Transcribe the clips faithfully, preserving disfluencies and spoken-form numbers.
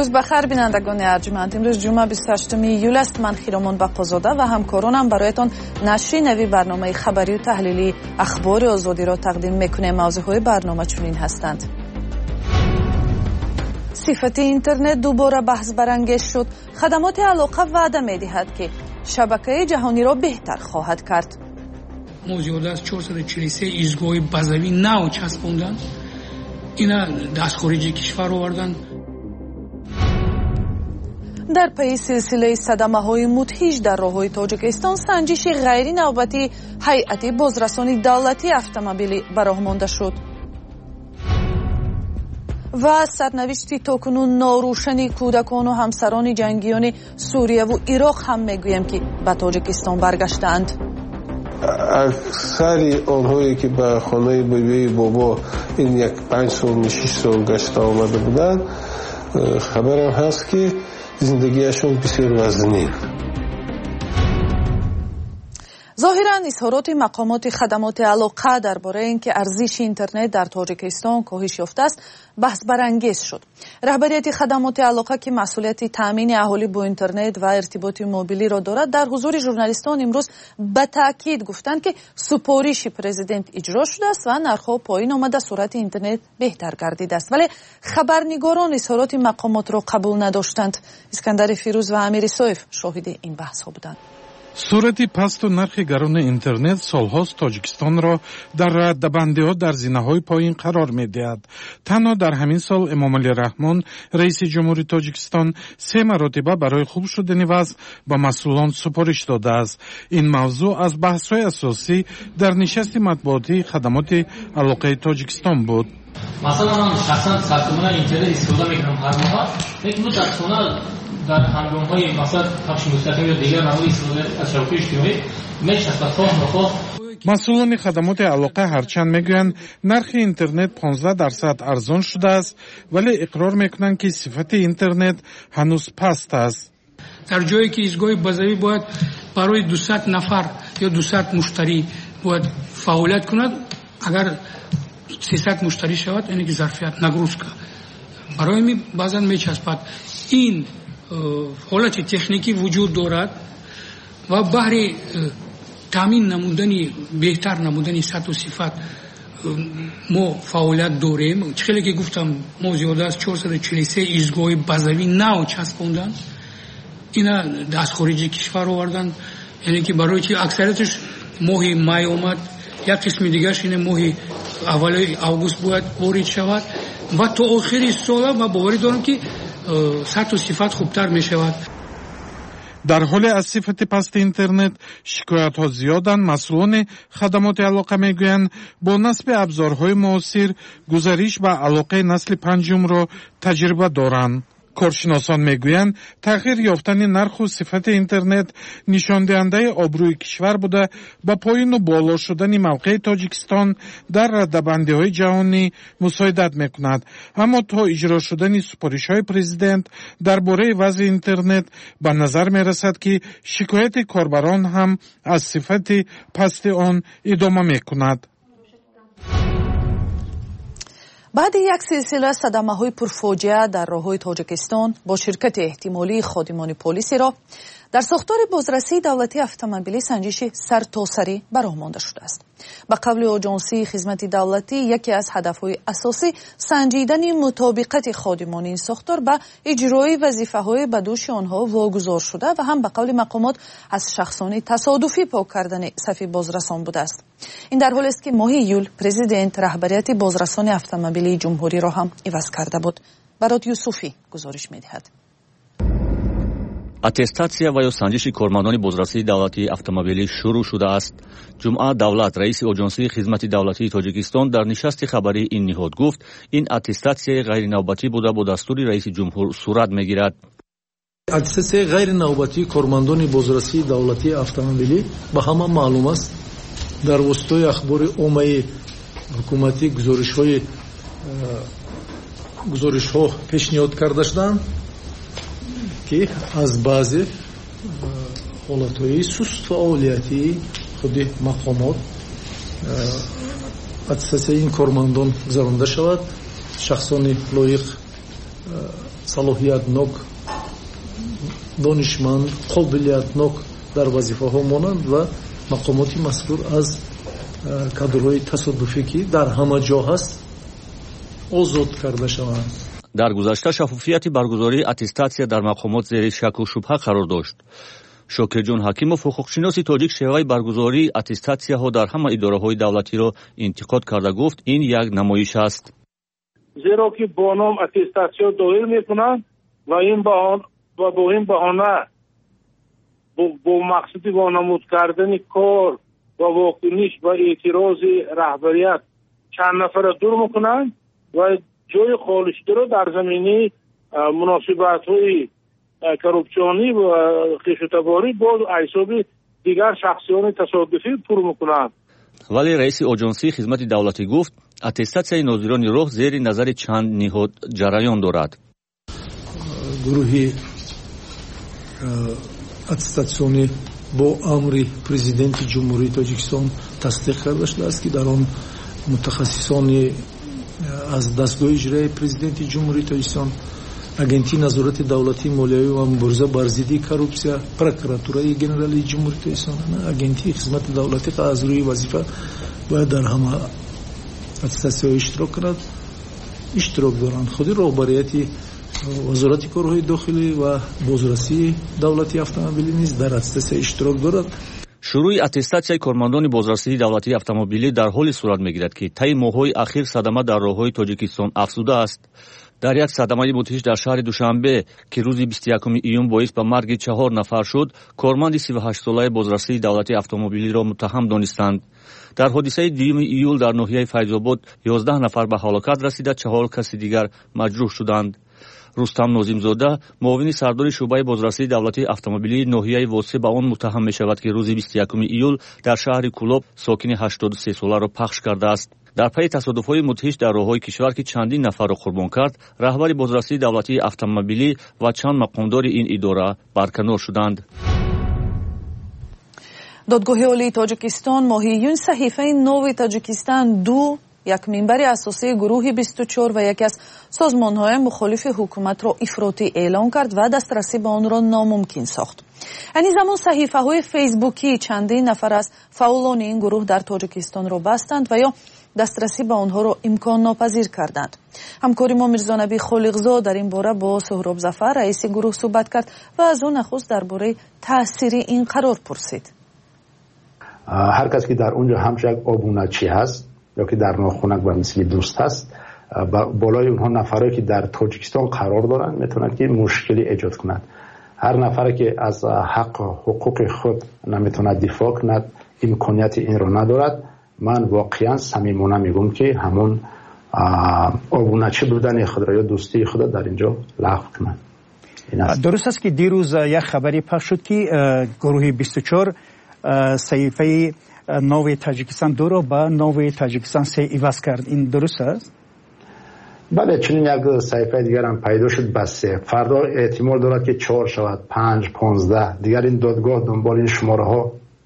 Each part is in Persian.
روز بخیر بینندگان ارجمند. امروز جمعه بیست و هشتم ایول است. من خیرمان بقازاده و همکارانم برایتان نشر نوی برنامه خبری و تحلیلی اخبار آزادی را تقدیم میکنیم. موضوعهای برنامه چنین هستند: صفت اینترنت دوباره بحث برانگیز شد. خدمات علاقه وعده می‌دهد که شبکه جهانی را بهتر خواهد کرد. ما زیاده از چهارصد و چهل و سه ایستگاه بازاری نو چسباندن. اینا دست خارجی کشور آوردن. در پی سلسله صدمه‌های مدهش در راه‌های تاجیکستان، سنجش غیر نوبتی هیئت بازرسانی دولتی اتومبیلی برآمده شد. و سرنوشتی تاکنون ناروشن کودکان و همسران جنگیان سوریه و عراق هم میگویم که به تاجیکستان برگشتند. اکثر آنهایی که به خانه بیبی بابا این یک پنج سال شش سال گشت آمده بودند، خبرم هست که زندگیشون بسیار وزنی. ظاهراً اظهارات مقامات خدمات علاقه درباره اینکه ارزش اینترنت در تاجیکستان کاهش یافته است بحث برانگیز شد. رهبریت خدمات علاقه که مسئولیت تامین اهالی با اینترنت و ارتباط موبیلی را دارد، در حضور ژورنالیستان امروز به تاکید گفتند که سفارش پرزیدنت اجرا شده است و نرخ‌ها پایین آمده، سرعت اینترنت بهتر گردیده است. ولی خبرنگاران اظهارات مقامات را قبول نداشتند. اسکندر فیروز و امیر سویف شاهد این بحث‌ها بودند. сурати пасту нархи гарони интернет солҳост тоҷикистонро дар раддабандиҳо дар зинаҳои поин қарор медиҳад. танҳо дар ҳамин сол эмомалӣ раҳмон, раиси ҷумҳури тоҷикистон, се маротиба барои хуб шудани вазъ ба масъулон супориш додааст. ин мавзӯъ аз баҳсҳои асосӣ дар нишасти матбуотии хадамоти алоқаи тоҷикистон буд. مثلا من شخصا ساختمان اینترنت استفاده میکنم هر ماه، لیکن در خانه در هنگام‌های مثلا پخش مستقیم یا دیگر نمود استفاده از شبکه اجتماعی می‌شود خواه نخواه. масъулони хадамоти алоқа ҳарчанд мегӯянд нархи интернет панздаҳ дарсад арзон шудааст, вале иқрор мекунанд ки сифати интернет ҳанӯз паст аст. در جایی که ایستگاه بازاری باید برای دویست نفر یا دویست مشتری باید فعالیت کند، اگر سیصد مشتری شود یعنی که ظرفیت نگروسکا برای می بازن میچسبد. این حالت تکنیکی وجود دارد و بهر تامین نمودنی بهتر نمودنی سطح و صفت ما فعالیت داریم. خیلی که گفتم ما زیاده از چهارصد و چهل و سه ایستگاه بازاری نو چسباندن. اینا دست خارجی کشور آوردن، یعنی که برای که اکثریتش ماه مای اومد، یک قسم دیگرش اینه ماه اول اوگوست باید وارد شود و تا آخر سال ما باوری دارم که سطح و صفت خوبتر می شود. дар ҳоле аз сифати пасти интернет шикоятҳо зиёданд, масъулони хадамоти алоқа мегӯянд бо насби абзорҳои муосир гузариш ба алоқаи насли панҷумро таҷриба доранд. коршиносон мегӯянд тағйир ёфтани нарху сифати интернет нишондиҳандаи обрӯи кишвар буда ба поину боло шудани мавқеи тоҷикистон дар раддабандиҳои ҷаҳонӣ мусоидат мекунад. аммо то иҷро шудани супоришҳои президент дар бораи вазъи интернет ба назар мерасад ки шикояти корбарон ҳам аз сифати пасти он идома мекунад. بعد یک سلسله صدمه‌های پرفاجعه در راه‌های تاجیکستان با شرکت احتمالی خادمان پلیس را در ساختار بازرسی دولتی اتومبیلی سنجش سرتاسری برآمده شده است. به قول آژانسی خدمات دولتی، یکی از هدف‌های اساسی سنجیدن مطابقت خادمان این ساختار به اجرای وظیفه‌های به دوش آنها واگذار شده و هم به قول مقامات از شخصان تصادفی پاک کردن صف بازرسان بوده است. این در حالی است که ماه ایول پرزیدنت رهبریت بازرسان اتومبیلی جمهوری را هم عوض کرده بود. برات یوسفی گزارش می‌دهد. аттестация ва ё санҷиши кормандони бозрасии давлатии автомобилӣ шурӯъ шудааст. ҷумъа давлат раиси оҷонсии хизмати давлатии тоҷикистон дар нишасти хабарии ин ниҳод гуфт, ин аттестатсияи ғайринавбатӣ буда бо дастури раиси ҷумҳур сурат мегирад. аттестатсияи ғайринавбатии кормандони бозрасии давлатии автомобилӣ ба ҳама маълум аст. дар воситаи ахбори оммаи ҳукуматӣ гузоришҳои гузоришҳо пешниҳод карда шуданд ки аз баъзе ҳолатҳои суст фаъолияти худи мақомот аттестатсияи ин кормандон гузаронда шавад. шахсони лоиқ салоҳиятнок донишманд қобилиятнок дар вазифаҳо монанд ва мақомоти мазкур аз кадрҳои тасодуфӣ ки дар ҳама ҷо ҳаст озод карда шаванд. дар гузашта шафофияти баргузории аттестатсия дар мақомот зери шаку шубҳа қарор дошт. шокирҷон ҳакимов ҳуқуқшиноси тоҷик шеваи баргузории аттестатсияҳо дар ҳама идораҳои давлатиро интиқод карда гуфт, ин як намоиш аст. зеро ки бо ном аттестатсия доир мекунанд ва ин ва бо ин баҳона бо мақсади вонамуд кардани кор ва вокуниш ва эътирози раҳбарият чанд нафара дур мекунанд ва ҷои холишдиро дар замини муносибатҳои коррупсионӣ ва хишутаборӣ бо ҳисоби дигар шахсиёни тасодуфӣ пур мекунанд. вале раиси оҷонсии хизмати давлатӣ гуфт, аттестатсияи нозирони роҳ зери назари чанд ниҳод ҷараён дорад. гурӯҳи аттестатсионӣ бо амри президенти ҷумҳурии Тоҷикистон тасдиқ карда шудааст ки дар он мутахассисони аз дастгоҳи иҷроии президенти ҷумҳурии Тоҷикистон, агентии назорати давлатии молиявӣ ва мубориза бар зидди коррупсия, прокуратураи генералии ҷумҳурии Тоҷикистон, агентии хизмати давлатӣ аз рӯи вазифа бояд дар ҳама аттестатсияҳо иштирок кунад, иштирок доранд. худи роҳбарияти вазорати корҳои дохилӣ ва бозрасии давлати автомобилӣ низ дар аттестатсия иштирок дорад. шурӯи аттестатсияи кормандони бозрасии давлатии автомобилӣ дар ҳоле сурат мегирад ки таи моҳҳои ахир садама дар роҳҳои Тоҷикистон афзуда аст. дар як садамаи мудҳиш дар шаҳри Душанбе ки рӯзи бисту якуми июн боис ба марги чаҳор нафар шуд, корманди сиву ҳаштсолаи бозрасии давлатии автомобилиро муттаҳам донистанд. дар ҳодисаи дуюми июл дар ноҳияи Файзобод ёздаҳ нафар ба ҳалокат расида, чаҳор каси дигар маҷрӯҳ шуданд. рустам нозимзода, муовини сардори шуъбаи бозрасии давлатии автомобилии ноҳияи Восӣ ба он муттаҳам мешавад ки рӯзи бисту якуми июл дар шаҳри Кӯлоб сокини ҳаштоду се соларо пахш кардааст. дар пайи тасодуфҳои мудҳиш дар роҳҳои кишвар ки чандин нафарро қурбон кард, раҳбари бозрасии давлатии автомобилӣ ва чанд мақомдори ин идора барканор шуданд. додгоҳи олии Тоҷикистон моҳи июн саҳифаи Нови Тоҷикистан ду як минбари асосии гурӯҳи бисту чор ва яке аз созмонҳои мухолифи ҳукуматро ифротӣ эълон кард ва дастрасӣ ба онро номумкин сохт. яъни замон саҳифаҳои фейсбукӣ чандин нафар аз фаъолони ин гурӯҳ дар Тоҷикистонро бастанд ва ё дастрасӣ ба онҳоро имконнопазир карданд. ҳамкори мо Мирзонаби Холиқзод дар ин бора бо Суҳроб Зафар, раиси гурӯҳ, суҳбат кард ва аз ӯ нахуст дар бораи таъсири ин қарор пурсид. ҳар кас ки дар онҷо ҳамчун як обуначӣ ҳаст ё ки дар нохунак ба мисли дӯст ҳаст, болои онҳо нафаре ки дар Тоҷикистон қарор доранд метавонад ки мушкилӣ эҷод кунад. ҳар нафаре ки аз ҳаққу ҳуқуқи худ наметавонад дифоъ кунад, имконияти инро надорад, ман воқеан самимона мегӯм ки ҳамон обуначӣ будани худро ё дӯстии худро дар инҷо лағв кунад. дуруст аст ки дирӯз як хабаре пахш шуд ки гурӯҳи бисту чор саҳифаи Нови Таҷикистон дуро ба Нови Таҷикистон се иваз кард. ин дуруст аст? бале, чунин як саҳифаи дигар ҳам пайдо шуд ба се. фардо эҳтимол дорад ки чор шавад, панҷ, понздаҳ. дигар ин додгоҳ дунболи ин шумораҳо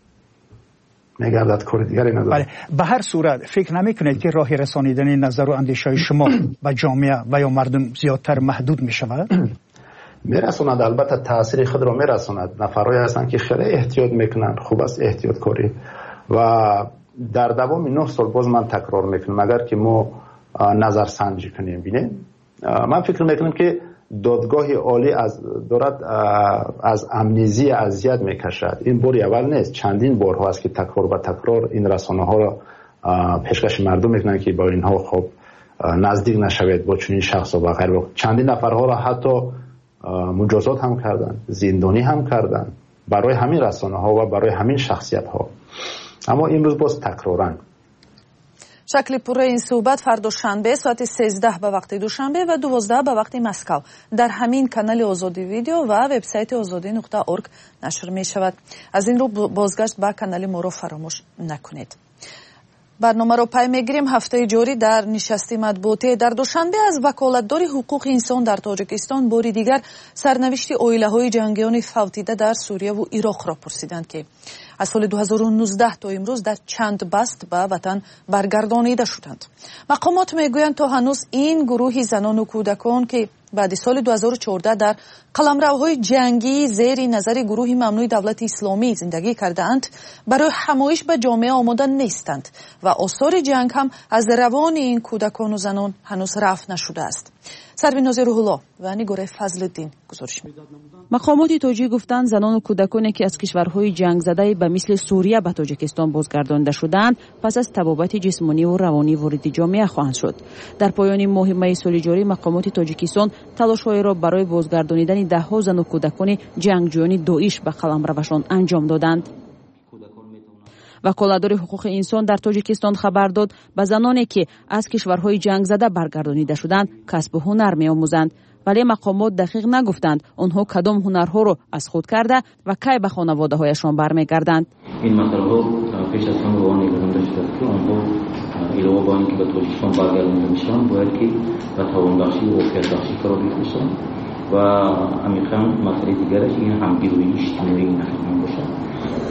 мегардад, кори дигаре надорад. ба ҳар сурат фикр намекунед ки роҳи расонидани назару андешаҳои шумо ба ҷомеа ва ё мардум зиёдтар маҳдуд мешавад? мерасонад, албатта таъсири худро мерасонад. нафарҳое ҳастанд ки хеле эҳтиёт мекунанд. хуб аст эҳтиёткорӣ ва дар давоми нӯҳ сол боз ман такрор мекунам, агар ки мо назарсанҷӣ кунем бинем, ман фикр мекунам ки додгоҳи олӣ аз дорад аз амнезия азият мекашад. ин бори аввал нест, чандин борҳо аст ки такрор ба такрор ин расонаҳоро пешкаши мардум мекунанд ки бо инҳо хоб наздик нашавед бо чунин шахсо ва ғайр. чандин нафарҳоро ҳатто муҷозот ҳам карданд, зиндонӣ ҳам карданд барои ҳамин расонаҳо ва барои ҳамин шахсиятҳо. аммо имрӯз боз такроран. шакли пурраи ин суҳбат фардо шанбе соати сездаҳ ба вақти Душанбе ва дувоздаҳ ба вақти Москав дар ҳамин канали Озодӣ видео ва вебсайти озодӣ нуқта орг нашр мешавад. аз ин рӯ бозгашт ба канали моро фаромӯш накунед. барномаро пай мегирем. ҳафтаи ҷорӣ дар нишасти матбуотӣ дар Душанбе аз ваколатдори ҳуқуқи инсон дар Тоҷикистон бори дигар сарнавишти оилаҳои ҷангиёни фавтида дар Сурияву Ироқро пурсиданд ки аз соли дуҳазору нуздаҳ то имрӯз дар чанд баст ба ватан баргардонида шуданд. мақомот мегӯянд то ҳанӯз ин гурӯҳи занону кӯдакон ки بعد سال دو هزار و چهارده در قلمروهای جنگی زیر نظر گروه ممنوع دولت اسلامی زندگی کردند برای همایش به جامعه آماده نیستند و آثار جنگ هم از روان این کودکان و زنان هنوز رفع نشده است. سرویناز روح‌الله و نگار فضل‌الدین گزارش می‌دهند. مقامات تاجیک گفتند زنان و کودکانی که از کشورهای جنگ زده به مثل سوریه به تاجیکستان بازگردانده شدند پس از تبابت جسمانی و روانی وارد جامعه خواهند شد. در پایان ماه می سال جاری مقامات تاجیکستان تلاش‌های را برای بازگردانیدن ده‌ها زن و کودکان جنگجویان داعش به قلمروشان انجام دادند. وکالتدار حقوق انسان در تاجیکستان خبر داد به زنانی که از کشورهای جنگ زده برگردانیده شدند کسب هنر می‌آموزند، ولی مقامات دقیق نگفتند آنها کدام هنرها را از خود کرده و کی به خانواده‌هایشان برمیگردند. این مسئله پیش از همه وان نگرانده شده که آنها علاوه بر اینکه به تاجیکستان برگردانده میشن باید که به توانبخشی و عافیت بخشی فرا بفرستند و عمیقاً مسئله دیگرش این همگیری اجتماعی نخواهد باشد.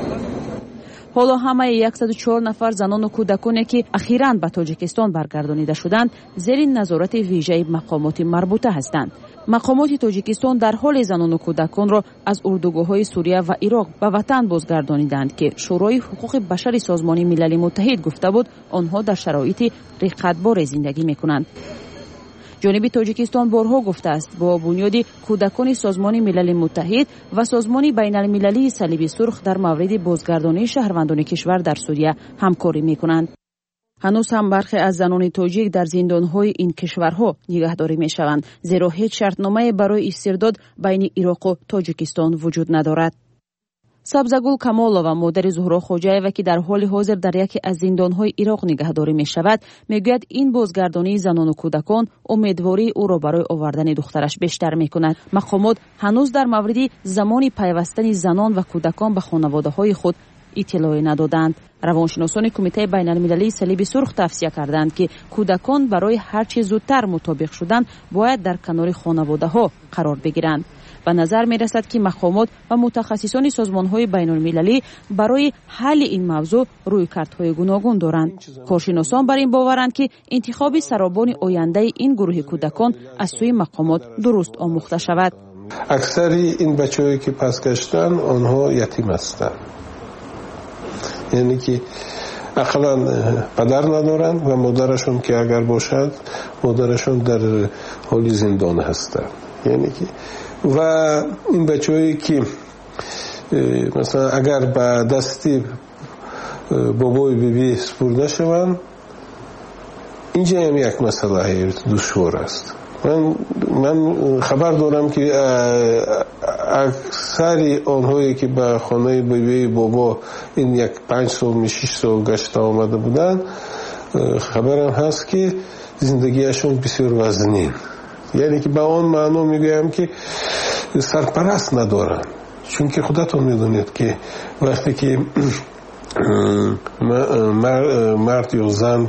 حالا همه صد و چهار نفر زنان و کودکانی که اخیراً به تاجیکستان برگردانیده شدند زیر نظارت ویژه مقامات مربوطه هستند. مقامات تاجیکستان در حال زنان و کودکان را از اردوگاه‌های سوریه و عراق به وطن بازگردانیدند که شورای حقوق بشر سازمان ملل متحد گفته بود آنها در شرایط رقتبار زندگی می‌کنند. جانب تاجیکستان بارها گفته است با بنیاد کودکان سازمان ملل متحد و سازمان بین المللی صلیب سرخ در مورد بازگردانی شهروندان کشور در سوریه همکاری می‌کنند. هنوز هم برخی از زنان تاجیک در زندان‌های این کشورها نگهداری می‌شوند، زیرا هیچ شرطنامه برای استرداد بین عراق و تاجیکستان وجود ندارد. سبزگل کمالова مادر زهرا خوجایeva که در حال حاضر در یکی از زندان‌های عراق نگهداری می‌شود می‌گوید این بازگردانی زنان و کودکان امیدواری او را برای آوردن دخترش بیشتر می‌کند. مقامات هنوز در مورد زمان پیوستن زنان و کودکان به خانواده‌های خود اطلاعی ندادند. روانشناسان کمیته بین المللی صلیب سرخ توصیه کردند که کودکان برای هر چه زودتر مطابق شدن باید در کنار خانواده‌ها قرار بگیرند. به نظر می رسد که مقامات و متخصصان سازمان‌های بین المللی برای حل این موضوع رویکردهای گوناگون دارند. کارشناسان بر این باورند که انتخاب سرابان آینده این گروه کودکان از سوی مقامات درست آموخته شود. اکثر این بچه‌هایی که پس گشتن آنها یتیم هستند، یعنی که اقلا پدر ندارند و مادرشون که اگر باشد مادرشون در حال زندان هستند. یعنی که و این بچه‌هایی که مثلا اگر به دستی بابای بیبی سپرده شوند اینجا هم یک مسئله دشوار است. من من خبر دارم که اکثر آنهایی که به خانه بیبی بابا این یک پنج سال شش سال گشته آمده بودند خبرم هست که زندگیشون بسیار وزنین، یعنی که به آن معنا میگویم که سرپرست ندارن، چون که خودتون میدونید که وقتی که مرد یا زن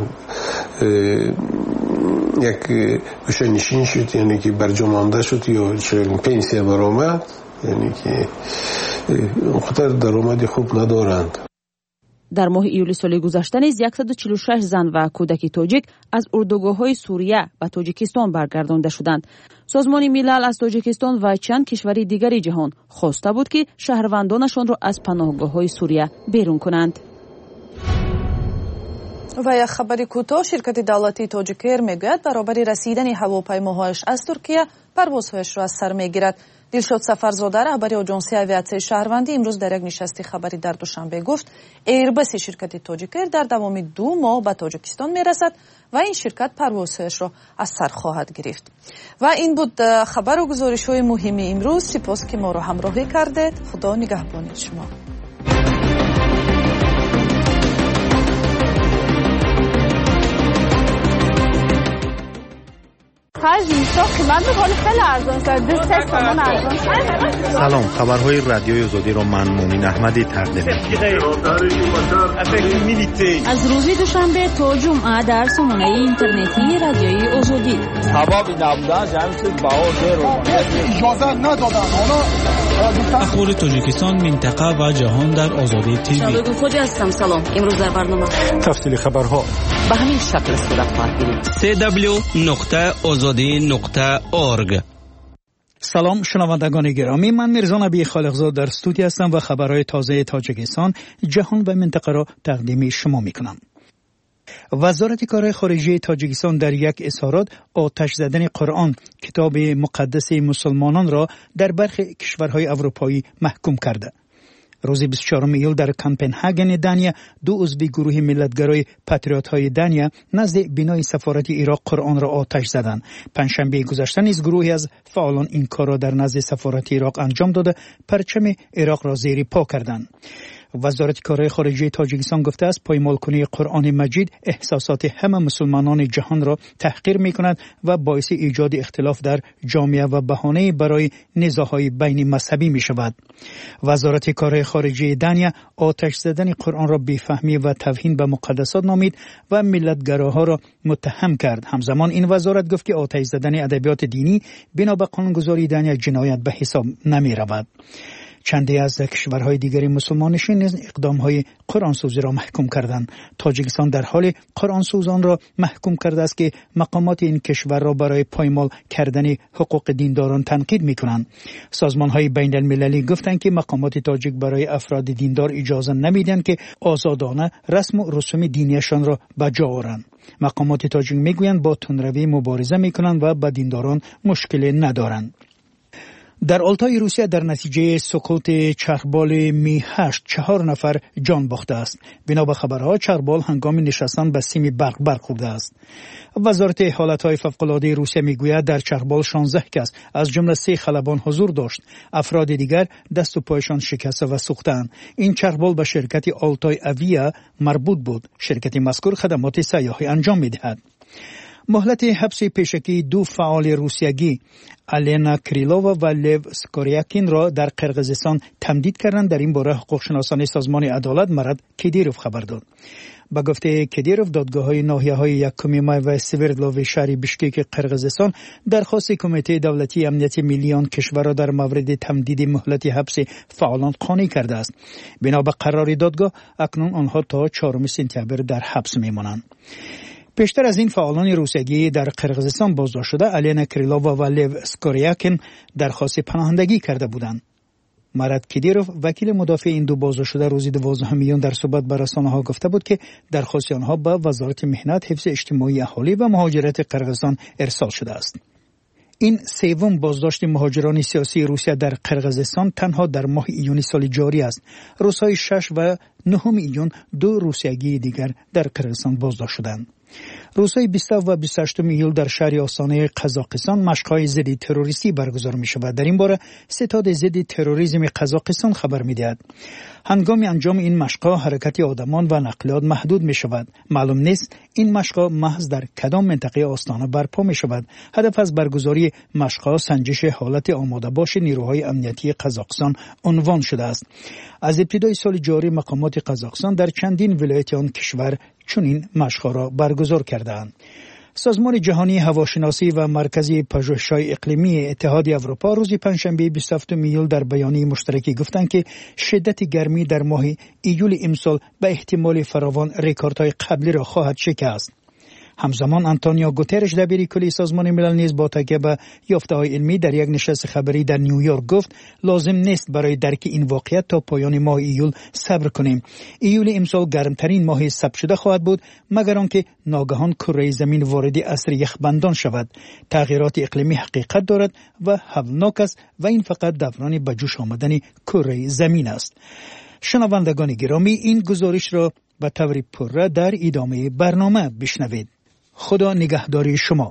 یک گوشه نشین شد، یعنی که برجامانده شد یا پنسیه برآمد، یعنی که خودت درآمدی خوب ندارند. در ماه ایول سال گذشته نیز صد و چهل و شش زن و کودک تاجیک از اردوگاه‌های سوریه و تاجیکستان برگردانده شدند. سازمان ملل از تاجیکستان و چند کشور دیگر جهان خواسته بود که شهروندانشان را از پناهگاه‌های سوریه بیرون کنند. و یک خبری کوتاه، شرکت دولتی تاجیکر میگوید برابر رسیدن هواپیماهایش از ترکیه پروازهایش را از سر میگیرد. دلشاد سفرزاده رهبر آژانس آویاسیون شهروندی امروز در یک نشست خبری در دوشنبه گفت ایربس شرکت تاجیکر در دوام دو ماه به تاجیکستان میرسد و این شرکت پروازهایش را از سر خواهد گرفت. و این بود خبر و گزارش‌های مهم امروز. سپاس که ما را همراهی کردید. خدا نگهبان شما. سلام، خبرهای رادیوی آزادی را من مومن احمدی تقدیم می‌کنم. از روز دوشنبه تا جمعه در سامانه اینترنتی رادیوی آزادی. سبب نبودن جمعیت باور رو اجازه ندادن. حالا اخبار تاجیکستان، منطقه و جهان در آزادی تیوی. شادو خوجی هستم. سلام. امروز در برنامه تفصیل خبرها به همین شکل صورت خواهد گرفت. سی دبلیو نقطه آزادی نقطه اورگ سلام شنوندگان گرامی، من میرزا نبی خالقزاد در استودیو هستم و خبرهای تازه تاجیکستان، جهان و منطقه را تقدیم شما میکنم. وزارت کار خارجه تاجیکستان در یک اظهارات آتش زدن قرآن، کتاب مقدس مسلمانان را در برخی کشورهای اروپایی محکوم کرده. روز بیست و چهارم ایول در کپنهاگن دانیا دو عضو گروه ملتگرای پاتریوت‌های دانیا نزد بنای سفارت عراق قرآن را آتش زدند. پنجشنبه گذشته نیز گروهی از فعالان این کار را در نزد سفارت عراق انجام داده پرچم عراق را زیر پا کردند. وزارت کار خارجه تاجیکستان گفته است پایمالکنی قرآن مجید احساسات همه مسلمانان جهان را تحقیر می‌کند و باعث ایجاد اختلاف در جامعه و بهانه برای نزاع‌های بین مذهبی می‌شود. وزارت کار خارجه دانیا آتش زدن قرآن را بی‌فهمی و توهین به مقدسات نامید و ملتگراها را متهم کرد. همزمان این وزارت گفت که آتش زدن ادبیات دینی بنا به قانونگذاری دانیا جنایت به حساب نمی‌رود. چندی از کشورهای دیگری مسلمانشین نیز اقدامهای قرآن سوزی را محکوم کردند. تاجیکستان در حال قرآن سوزان را محکوم کرده است که مقامات این کشور را برای پایمال کردن حقوق دینداران تنقید می‌کنند. سازمان‌های بین المللی گفتند که مقامات تاجیک برای افراد دیندار اجازه نمیدن که آزادانه رسم و رسوم دینیشان را به جا آورند. مقامات تاجیک میگویند با تندروی مبارزه می‌کنند و با دینداران مشکلی ندارند. در آلتای روسیه در نتیجه سقوط چرخبال می هشت چهار نفر جان باخته است. بنا به خبرها چرخبال هنگام نشستن به سیم برق برخورده است. وزارت حالتهای فوق‌العاده روسیه میگوید در چرخبال شانزده کس از جمله سه خلبان حضور داشت. افراد دیگر دست و پایشان شکسته و سوختند. این چرخبال به شرکت آلتای اویا مربوط بود. شرکت مذکور خدمات سیاحی انجام میدهد. مهلت حبس پیشکی دو فعال روسیگی الینا کریلووا و لیو سکوریاکین را در قرقیزستان تمدید کردند. در این باره حقوق شناسان سازمان عدالت مراد کدیروف خبر داد. با گفته کدیروف دادگاه‌های ناحیه‌های یکم مای و سوردلوو شهر بشکک قرقیزستان درخواست کمیته دولتی امنیت ملی آن کشور را در مورد تمدید مهلت حبس فعالان قانع کرده است. بنا به قرار دادگاه اکنون آنها تا چهارم سپتامبر در حبس می‌مانند. پیشتر از این فعالان روسیگی در قرقیزستان بازداشت شده الینا کریلووا و لیو سکوریاکین درخواست پناهندگی کرده بودند. مراد کدیروف وکیل مدافع این دو بازداشت شده روز دوازدهم میلیون در صحبت با رسانه‌ها گفته بود که درخواست آنها به وزارت مهنت، حفظ اجتماعی اهالی و مهاجرت قرقیزستان ارسال شده است. این سوم بازداشت مهاجران سیاسی روسیه در قرقیزستان تنها در ماه ایون سال جاری است. روزهای شش و نهم ایون دو روسیگی دیگر در قرقیزستان بازداشت شدند. روزهای بیست و بیست و هشت ایول در شهر آستانه قزاقستان مشق‌های ضد تروریستی برگزار می‌شود. در این باره ستاد ضد تروریسم قزاقستان خبر می‌دهد. هنگام انجام این مشق‌ها حرکت آدمان و نقلیات محدود می‌شود. معلوم نیست این مشق‌ها محض در کدام منطقه آستانه برپا می‌شود. هدف از برگزاری مشق‌ها سنجش حالت آماده باش نیروهای امنیتی قزاقستان عنوان شده است. از ابتدای سال جاری مقامات قزاقستان در چندین ولایت آن کشور چنین مشق‌ها را برگزار کردند. سازمان جهانی هواشناسی و مرکزی پژوهش‌های اقلیمی اتحادیه اروپا روز پنجشنبه بیست و هفتم ایول در بیانیه مشترکی گفتند که شدت گرمی در ماه ایول امسال به احتمال فراوان رکوردهای قبلی را خواهد شکست. همزمان آنتونیو گوترش دبیر کلی سازمان ملل نیز با تکیه به یافته‌های علمی در یک نشست خبری در نیویورک گفت لازم نیست برای درک این واقعیت تا پایان ماه ایول صبر کنیم. ایول امسال گرمترین ماه ثبت شده خواهد بود مگر آنکه ناگهان کره زمین وارد عصر یخبندان شود. تغییرات اقلیمی حقیقت دارد و هولناک است و این فقط دوران به جوش آمدن کره زمین است. شنوندگان گرامی این گزارش را به طور پره در ادامه برنامه بشنوید. خدا نگهداری شما.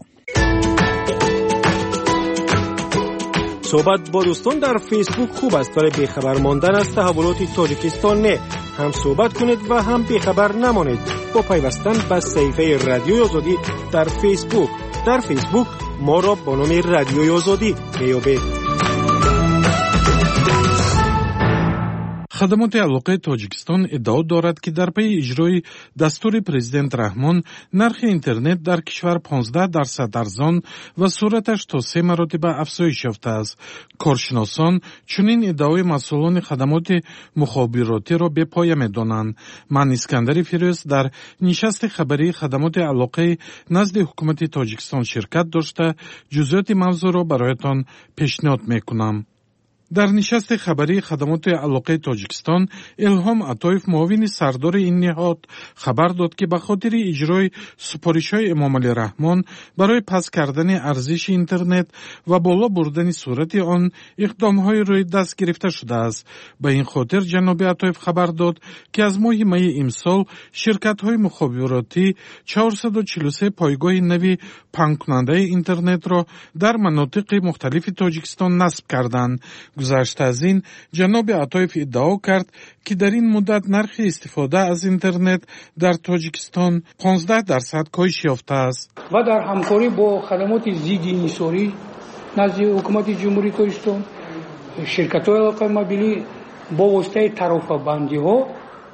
صحبت با دوستان در فیسبوک خوب است ولی بیخبر ماندن از تحولات تاجیکستان نه. هم صحبت کنید و هم بیخبر نمانید با پیوستن به صفحه رادیوی آزادی در فیسبوک. در فیسبوک ما را با نام رادیوی آزادی میابید. خدمات علاقه تاجیکستان ادعا دارد که در پی اجرای دستور پرزیدنت رحمان نرخ اینترنت در کشور پانزده درصد ارزان و سرعتش تا سه مراتب افزایش یافته است. کارشناسان چنین ادعای مسئولان خدمات مخابراتی را به پایه می‌دانند. من اسکندر فیروز در نشست خبری خدمات علاقه نزد حکومت تاجیکستان شرکت داشته جزئیات موضوع را برایتان پیشنهاد می‌کنم. در نشست خبری خدمات علاقه تاجیکستان الهام عطایف معاون سردار این نهاد خبر داد که به خاطر اجرای سپارش‌های امام علی رحمان برای پس کردن ارزش اینترنت و بالا بردن سرعت آن اقدام‌های روی دست گرفته شده است. به این خاطر جناب عطایف خبر داد که از ماه می امسال شرکت‌های مخابراتی چهارصد و چهل و سه پایگاه نوی پهن کننده اینترنت را در مناطق مختلف تاجیکستان نصب کردند. گذشته از این جناب عطایف ادعا کرد که در این مدت نرخ استفاده از اینترنت در تاجیکستان پانزده درصد کاهش یافته است و در همکاری با خدمات ضد انحصاری نزد حکومت جمهوری تاجیکستان شرکت‌های علاقه موبیلی با واسطه طرفه‌بندی‌ها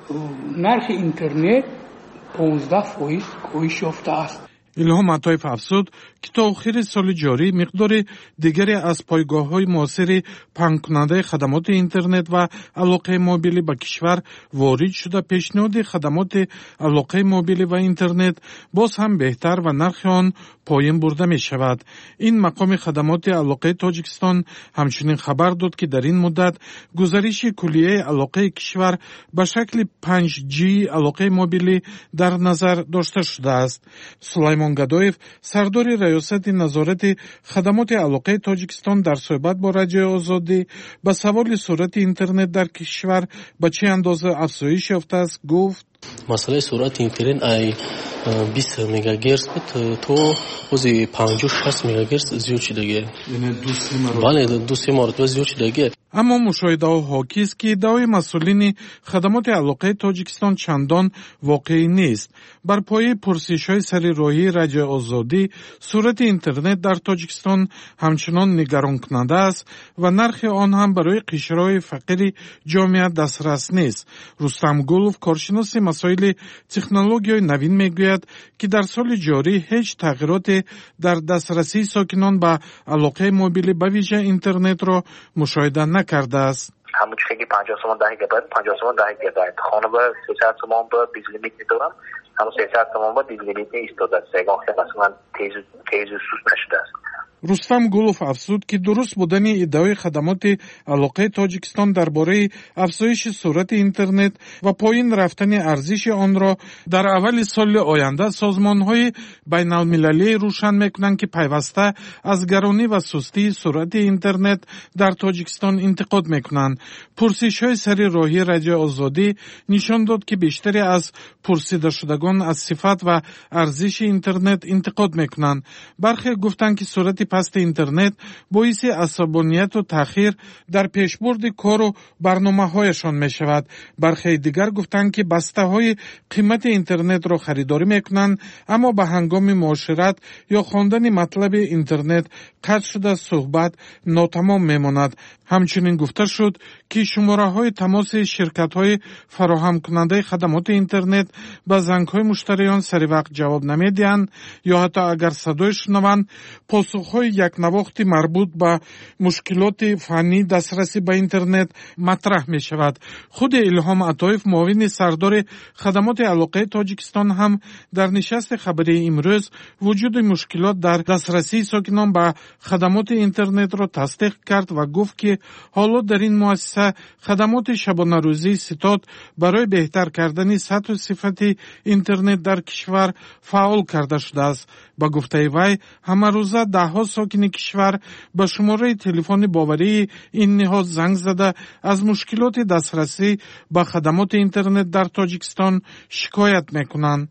نرخ اینترنت پانزده درصد کاهش یافته است. الهام عطایف افزود که تا آخر سال جاری مقدار دیگری از پایگاه‌های معاصر پهن کننده خدمات اینترنت و علاقه موبیلی به کشور وارد شده. پیشنهاد خدمات علاقه موبیلی و اینترنت باز هم بهتر و نرخ آن پایین برده می شود. این مقام خدمات علاقه تاجیکستان همچنین خبر داد که در این مدت گزارش کلیه علاقه کشور به شکل پنج جی علاقه موبیلی در نظر داشته شده است. سلیمان گدایف سردار ریاست نظارت خدمات علاقه تاجیکستان در صحبت با رادیو آزادی به سوال سرعت اینترنت در کشور به چه اندازه افزایش یافته است گفت: مسئله سرعت اینترنت ای بیست مگاگرتز بود تو اوزی پنجاه و شش مگاگرتز زیاد شده گه. یعنی دو سه مرتبه. بله دو سه مرتبه زیاد شده گه. اما مشاهده ها حاکی است که ادعای مسئولین خدمات علاقه تاجیکستان چندان واقعی نیست. بر پایه پرسش های سر راهی رادیو آزادی سرعت اینترنت در تاجیکستان همچنان نگران کننده است و نرخ آن هم برای قشرهای فقیر جامعه دسترس نیست. رستم گلوف کارشناس مسائل تکنولوژی نوین میگوید که در سال جاری هیچ تغییرات در دسترسی ساکنان به علاقه موبیلی به ویژه اینترنت را مشاهده نکرده است. همون که خیلی پنجاه تومان ده گیگابایت پنجاه تومان ده گیگابایت خانه با سیصد تومان با بیز لیمیت میدارم همون سیصد تومان با بیز لیمیت ایستاده است. سیگان خیلی مثلا تیز تیز و سوس نشده است. رستم گلوف افزود که درست بودن ادعای خدمات علاقه تاجیکستان درباره افزایش سرعت اینترنت و پایین رفتن ارزش آن را در اول سال آینده سازمان‌های بین‌المللی روشن می‌کنند که پیوسته از گرانی و سستی سرعت اینترنت در تاجیکستان انتقاد می‌کنند. پرسش‌های سر راهی رادیو آزادی نشان داد که بیشتری از پرسیده شدگان از صفت و ارزش اینترنت انتقاد می‌کنند. برخی گفتند که سرعت پست اینترنت باعث عصبانیت و تأخیر در پیشبرد کار و برنامه‌هایشان می‌شود. برخی دیگر گفتند که بسته‌های قیمت اینترنت را خریداری می‌کنند اما به هنگام معاشرت یا خواندن مطلب اینترنت قطع شده صحبت ناتمام می‌ماند. همچنین گفته شد که شماره‌های تماس شرکت‌های فراهم کننده خدمات اینترنت به زنگ‌های مشتریان سری وقت جواب نمی‌دهند یا حتی اگر صدای شنوند پاسخ‌های یک نواختی مربوط به مشکلات فنی دسترسی به اینترنت مطرح می‌شود. خود الهام عطایف معاون سردار خدمات علاقه تاجیکستان هم در نشست خبری امروز وجود مشکلات در دسترسی ساکنان به خدمات اینترنت را تصدیق کرد و گفت که حالا در این مؤسسه خدمات شبانه روزی ستاد برای بهتر کردن سطح و صفت اینترنت در کشور فعال کرده شده است. با گفته وی همه روزه ده ها ساکن کشور به شماره تلفن باوری این نهاد زنگ زده از مشکلات دسترسی به خدمات اینترنت در تاجیکستان شکایت میکنند.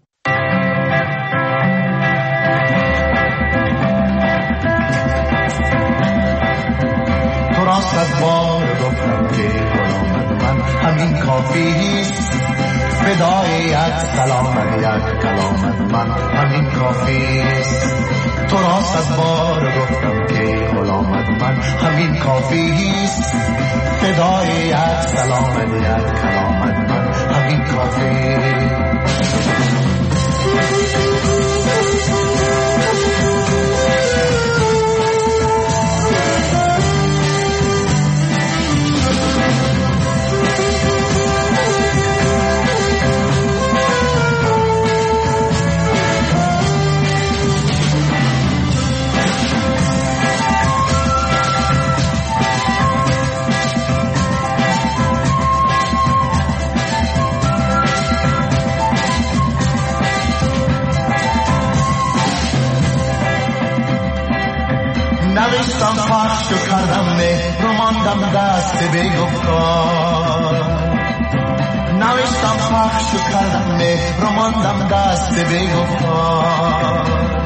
تو را صد بار گفتم که غلامت من همین کافیست، فدای یک سلامت یک کلامت من همین کافیست. تو را صد بار گفتم که غلامت من همین کافیست، فدای یک سلامت یک کلامت من همین کافیست. نوشتم پخش و کردم مهر و ماندم دست بیگفتار، نوشتم پخش و کردم مهر و ماندم دست بیگفتار.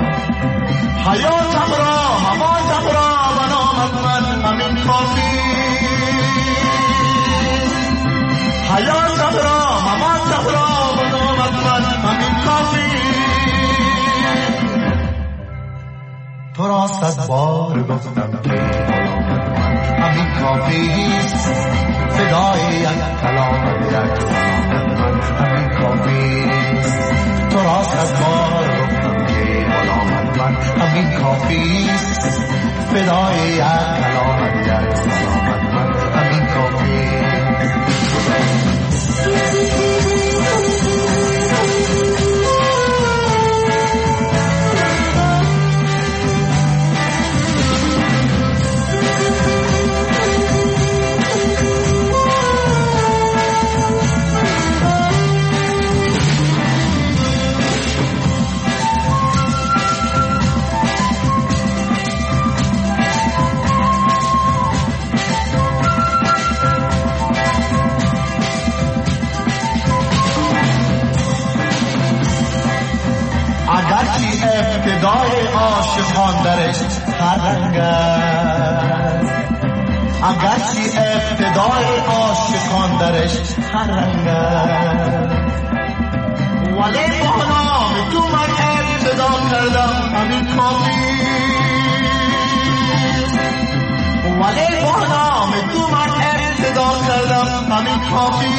حیاتم را مماتم را و نامت من همین کافی، حیاتم را مماتم را و نامت من همین کافی. تو را صد بار گفتم که غلامت من همین کافیست، فدای یک کلامت یک کلامت من همین کافیست. تو را صد بار گفتم که غلامت من همین کافیست، فدای یک کلامت یک کلامت من همین کافیست. ابتدای عاشقان درش هر رنگ است، اگرچه ابتدای عاشقان درش هر رنگ است، ولی با نام تو من ابتدا کردم همین کافی، ولی با نام تو من ابتدا کردم همین کافی.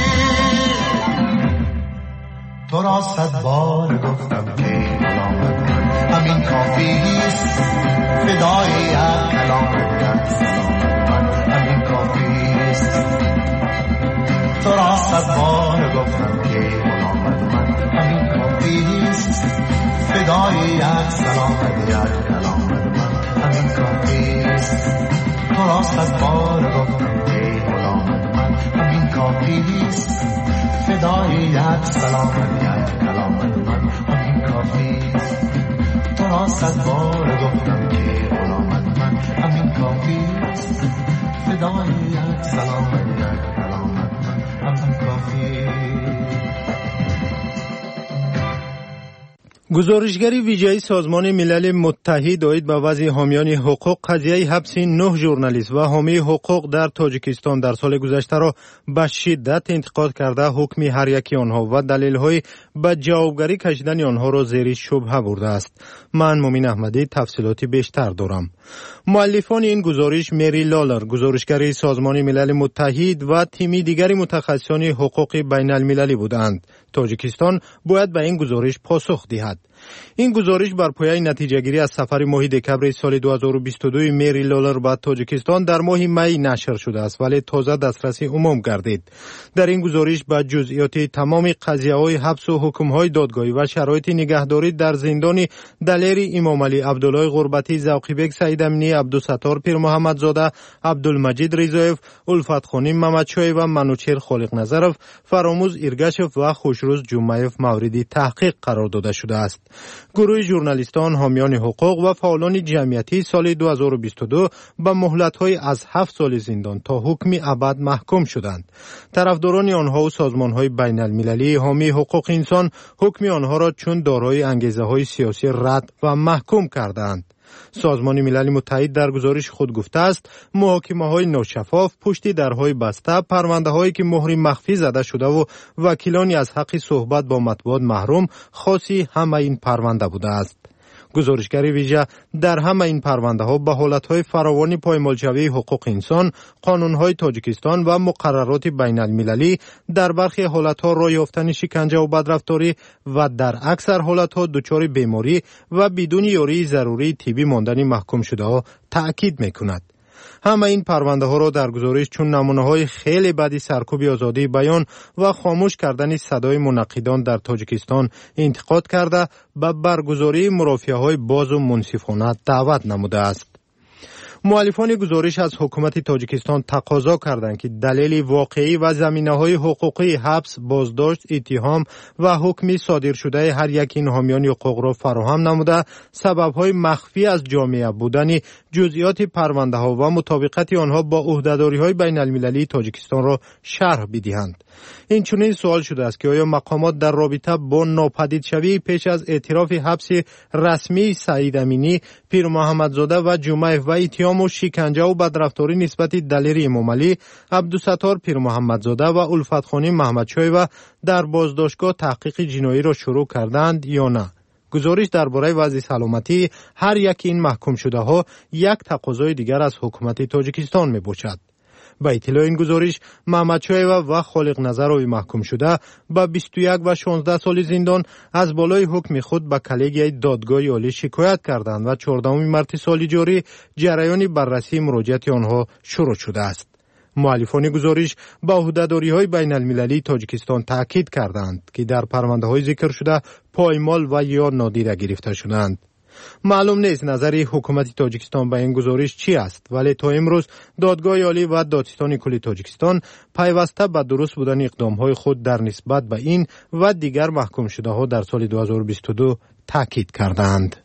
تو را صد بار گفتم که غلامت من همین کافیست، فدای یک کلامت یک سلامت من همین کافیست. تو را صد بار گفتم که غلامت من همین کافیست، فدای یک سلامت یک کلامت من همین کافیست. تو را صد بار گفتم که غلامت من همین کافیست، فدای یک سلامت یک کلامت من همین کافیست. تو را صد بار گفتم که غلامت من همین کافیست، فدای یک سلامت یک کلامت من همین کافیست. گزارشگری ویژه‌ای سازمان ملل متحد آید به وضع حامیان حقوق قضیه حبس نه ژورنالیست و حامی حقوق در تاجیکستان در سال گذشته را به شدت انتقاد کرده حکم هر یکی آنها و دلیل‌های به جوابگری کشیدن آنها را زیر شبهه برده است. من مومین احمدی تفصیلاتی بیشتر دارم. مؤلفان این گزارش مری لالر گزارشگری سازمان ملل متحد و تیمی دیگری متخصصان حقوق بین المللی بودند. تاجیکستان باید به این گزارش پاسخ دهد. این گزارش بر پایه نتیجه گیری از سفر ماه دکمبر سال دو هزار و بیست و دو مری لالر به تاجیکستان در ماه می نشر شده است ولی تازه دسترسی عموم گردید. در این گزارش به جزئیات تمام قضیه‌های حبس و حکم‌های دادگاهی و شرایط نگهداری در زندان دلیر امام علی، عبدالله غربتی، ذوقی بیگ، سعید امینی، عبدالستار پیر محمدزاده، عبدالمجید رضایف، الفت خانی محمدشاهی و منوچهر خالق نظرов فراموز ایرگاشف و خوشروز جمعیف مورد تحقیق قرار داده شده است. گروه ژورنالیستان، حامیان حقوق و فعالان جمعیتی سال دو هزار و بیست و دو به مهلت‌های از هفت سال زندان تا حکم ابد محکوم شدند. طرفداران آنها و سازمان‌های بین المللی حامی حقوق انسان حکم آنها را چون دارای انگیزه‌های سیاسی رد و محکوم کردند. سازمان ملل متحد در گزارش خود گفته است محاکمه‌های ناشفاف، پشت درهای بسته، پرونده‌هایی که مهر مخفی زده شده و وکیلانی از حق صحبت با مطبوعات محروم خاصی همه این پرونده بوده است. گزارشگر ویژه در همه این پرونده ها به حالت های فراوانی پایمالشوی حقوق انسان، قانون های تاجیکستان و مقررات بین المللی، در برخی حالت ها راه یافتن شکنجه و بدرفتاری و در اکثر حالت ها دچار بیماری و بدون یاری ضروری طبی ماندن محکوم شده ها تأکید میکند. همه این پرونده ها را در گزارش چون نمونه های خیلی بدی سرکوب آزادی بیان و خاموش کردن صدای منقدان در تاجیکستان انتقاد کرده به برگزاری مرافعه های باز و منصفانه دعوت نموده است. مؤلفان گزارش از حکومت تاجیکستان تقاضا کردند که دلیل واقعی و زمینه‌های حقوقی حبس، بازداشت، اتهام و حکمی صادر شده هر یک این حامیان حقوق را فراهم نموده، سبب‌های مخفی از جامعه بودن جزئیات پرونده‌ها و مطابقت آنها با عهده‌داری‌های بین‌المللی تاجیکستان را شرح بدهند. این چنین سوال شده است که آیا مقامات در رابطه با ناپدید شوی پیش از اعتراف حبس رسمی سعید امینی، پیر محمدزاده و جمعه و اتهام و شکنجه و بدرفتاری نسبت دلیری امامعلی، عبدالستار پیر محمدزاده و الفت خانی محمدشایوه در بازداشتگاه تحقیق جنایی را شروع کردند یا نه؟ گزارش درباره وضع سلامتی هر یک این محکوم شده ها یک تقاضای دیگر از حکومت تاجیکستان می باشد. با اطلاع این گزارش، محمدشایوه و خالق نظروی محکوم شده با بیست و یک و شانزده سال زندان از بالای حکم خود به کلیگیای دادگاه عالی شکایت کردند و چهاردهم مارس سال جاری جریان بررسی مراجعت آنها شروع شده است. مؤلفان گزارش با عهده‌داری‌های بین‌المللی تاجیکستان تاکید کردند که در پرونده‌های ذکر شده پایمال و یا نادیده گرفته شدند. معلوم نیست نظر حکومت تاجیکستان به این گزارش چی است، ولی تا امروز دادگاه عالی و دادستان کلی تاجیکستان پیوسته به درست بودن اقدام‌های خود در نسبت به این و دیگر محکوم شده ها در سال دو هزار و بیست و دو تاکید کردند.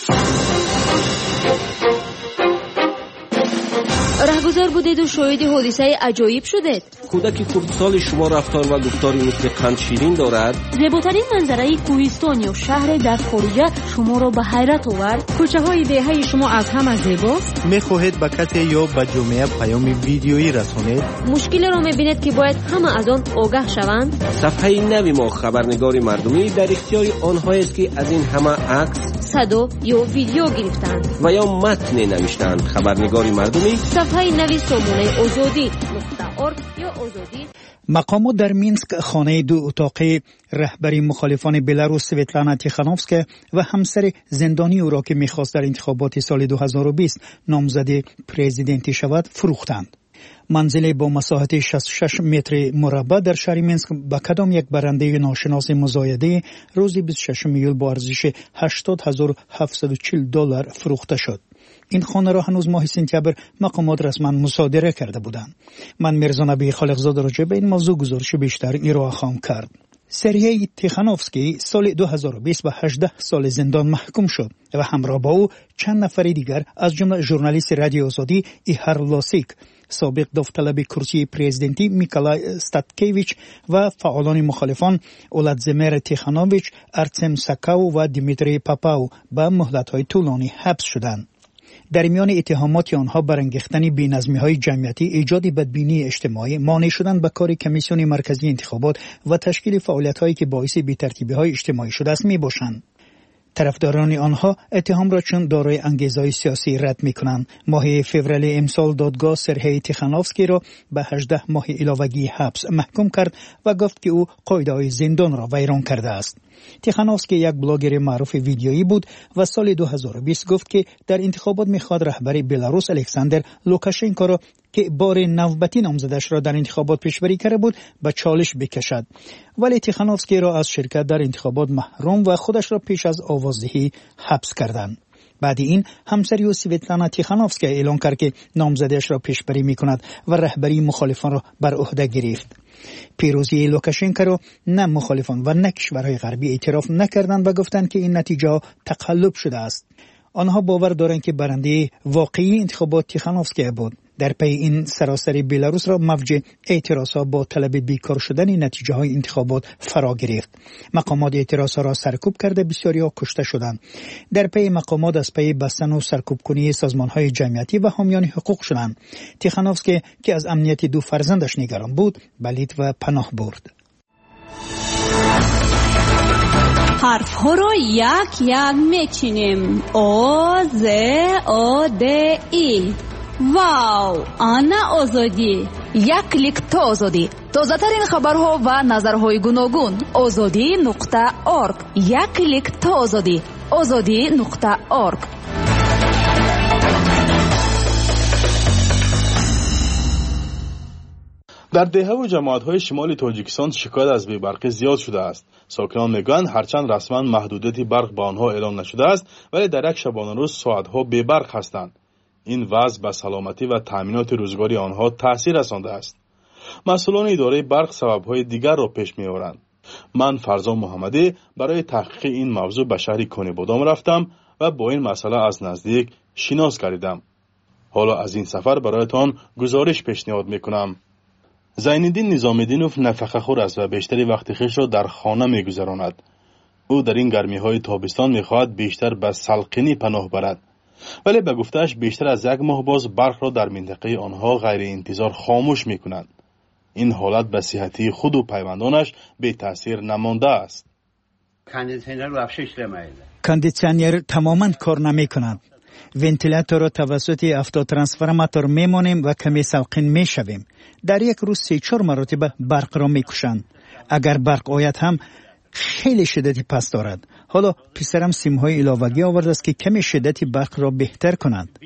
رهگذر بودید و شاهد حادثه عجایب شدید. کودک کردسال شما رفتار و گفتاری مثل قند شیرین دارد. زیباترین منظره کوهستان یا شهر در خارجه شما را به حیرت آورد. کوچه های دهه شما از همه زیباست. میخواهید به کسی یا به جامعه پیام ویدیویی رسانید؟ مشکل را میبینید که باید همه از آن آگاه شوند. صفحه نوی ما خبرنگار مردمی در اختیار آنهایی است که از این همه عکس، صدا یا ویدیو گرفتند و یا متن نوشتند. خبرنگار مردمی صفحه نوی سامانه آزادی نقطه ارگ یا آزادی. مقامات در مینسک خانه دو اتاقی رهبری مخالفان بلاروس سویتلانا تیخانوفسکا و همسر زندانی او را که می‌خواست در انتخابات سال دو هزار و بیست نامزد پرزیدنتی شود فروختند. منزل با مساحت شصت و شش متر مربع در شهر مینسک با کدام یک برنده ناشناس مزایده روز بیست و ششم ایول با ارزش هشتاد هزار و هفتصد و چهل دلار فروخته شد. این خانه را هنوز ماه سپتامبر مقامات رسما مصادره کرده بودند. من میرزا نبی خالقزاده راجع به این موضوع گزارش بیشتر ارائه خواهم کرد. سرگئی تیخانوفسکی سال دو هزار و بیست به هجده سال زندان محکوم شد و همراه با او چند نفر دیگر از جمله ژورنالیست رادیو آزادی ایهار لاسیک، سابق داوطلب کرسی پرزیدنتی میکولای استاتکیویچ و فعالان مخالفان اولادزیمیر تیخانوویچ، ارتسم ساکاو و دیمیتری پاپاو به مهلت‌های طولانی حبس شدند. در میان اتهامات آنها برانگیختن بی‌نظمی‌های جمعیتی، ایجاد بدبینی اجتماعی، مانع شدن به کار کمیسیون مرکزی انتخابات و تشکیل فعالیت‌هایی که باعث بی‌ترتیبی‌های اجتماعی شده است می‌باشند. طرفداران آنها اتهام را چون دارای انگیزه‌های سیاسی رد می‌کنند. ماه فوریه امسال دادگاه سرهی تیخانوفسکی را به هجده ماه علاوگی حبس محکوم کرد و گفت که او قاعده‌های زندان را ویران کرده است. تیخانوفسکی یک بلاگر معروف ویدیویی بود و سال دو هزار و بیست گفت که در انتخابات می‌خواد رهبر بلاروس الکساندر لوکاشنکو را که بار نوبتی نامزدش را در انتخابات پیشبری کرده بود به چالش بکشد، ولی تیخانوفسکی را از شرکت در انتخابات محروم و خودش را پیش از آوازدهی حبس کردند. بعد این همسری سویتلانا تیخانوفسکی اعلام کرد که نامزدش را پیشبری می‌کند و رهبری مخالفان را بر عهده گرفت. پیروزی لوکاشنکو را نه مخالفان و نه کشورهای غربی اعتراف نکردند و گفتند که این نتیجه تقلب شده است. آنها باور دارند که برنده واقعی انتخابات تیخانوفسکی بود. در پی این سراسر بلاروس را موج اعتراضها با طلب بیکار شدن نتیجه های انتخابات فرا گرفت. مقامات اعتراضها را سرکوب کرده بسیاری کشته شدند. در پی مقامات از پی بستن و سرکوب کنی سازمان های جمعیتی و حامیان حقوق شدند. تیخانوفسکی که از امنیت دو فرزندش نگران بود، بلید و پناه برد. حرف ها رو یک یک میچینیم. آ ز آ د ای. واو، آنا آزادی. یک کلیک تا آزادی. تازه ترین خبرها و نظرهای گوناگون. آزادی نقطه ارگ. یک کلیک تا آزادی. آزادی نقطه ارگ. در دهه و جماعت‌های شمال تاجیکستان شکایت از بی‌برقی زیاد شده است. ساکنان میگویند هرچند رسما محدودیت برق به آنها اعلام نشده است، ولی در یک شبانه روز ساعت‌ها بی‌برق هستند. این وضع به سلامتی و تأمینات روزگاری آنها تأثیر رسانده است. مسئولان اداره برق سبب‌های دیگر را پیش می‌آورند. من فرزان محمدی برای تحقیق این موضوع به شهر کنیبادام رفتم و با این مسئله از نزدیک شناس گردیدم. حالا از این سفر برایتان گزارش پیشنهاد می‌کنم. زین‌الدین نظامی‌دینوف نفقه‌خور است و بیشتری وقت خویش را در خانه می‌گذراند. او در این گرمی‌های تابستان می‌خواهد بیشتر به سلقینی پناه برد. ولی به گفته‌اش بیشتر از یک ماه باز برق را در منطقه آنها غیر انتظار خاموش می‌کنند. این حالت به صحتی خود و پیوندانش بی تاثیر نمانده است. کاندیسیونر تماما کار نمی‌کند. ونتیلاتور را توسط افتوترانسفورماتور میمانیم و کمی سلقین میشویم. در یک روز سه چهار مرتبه برق را میکشند. اگر برق آید هم خیلی شدتی پس دارد. حالا پسرم سیم‌های علاوگی آورده است که کمی شدتی برق را بهتر کنند.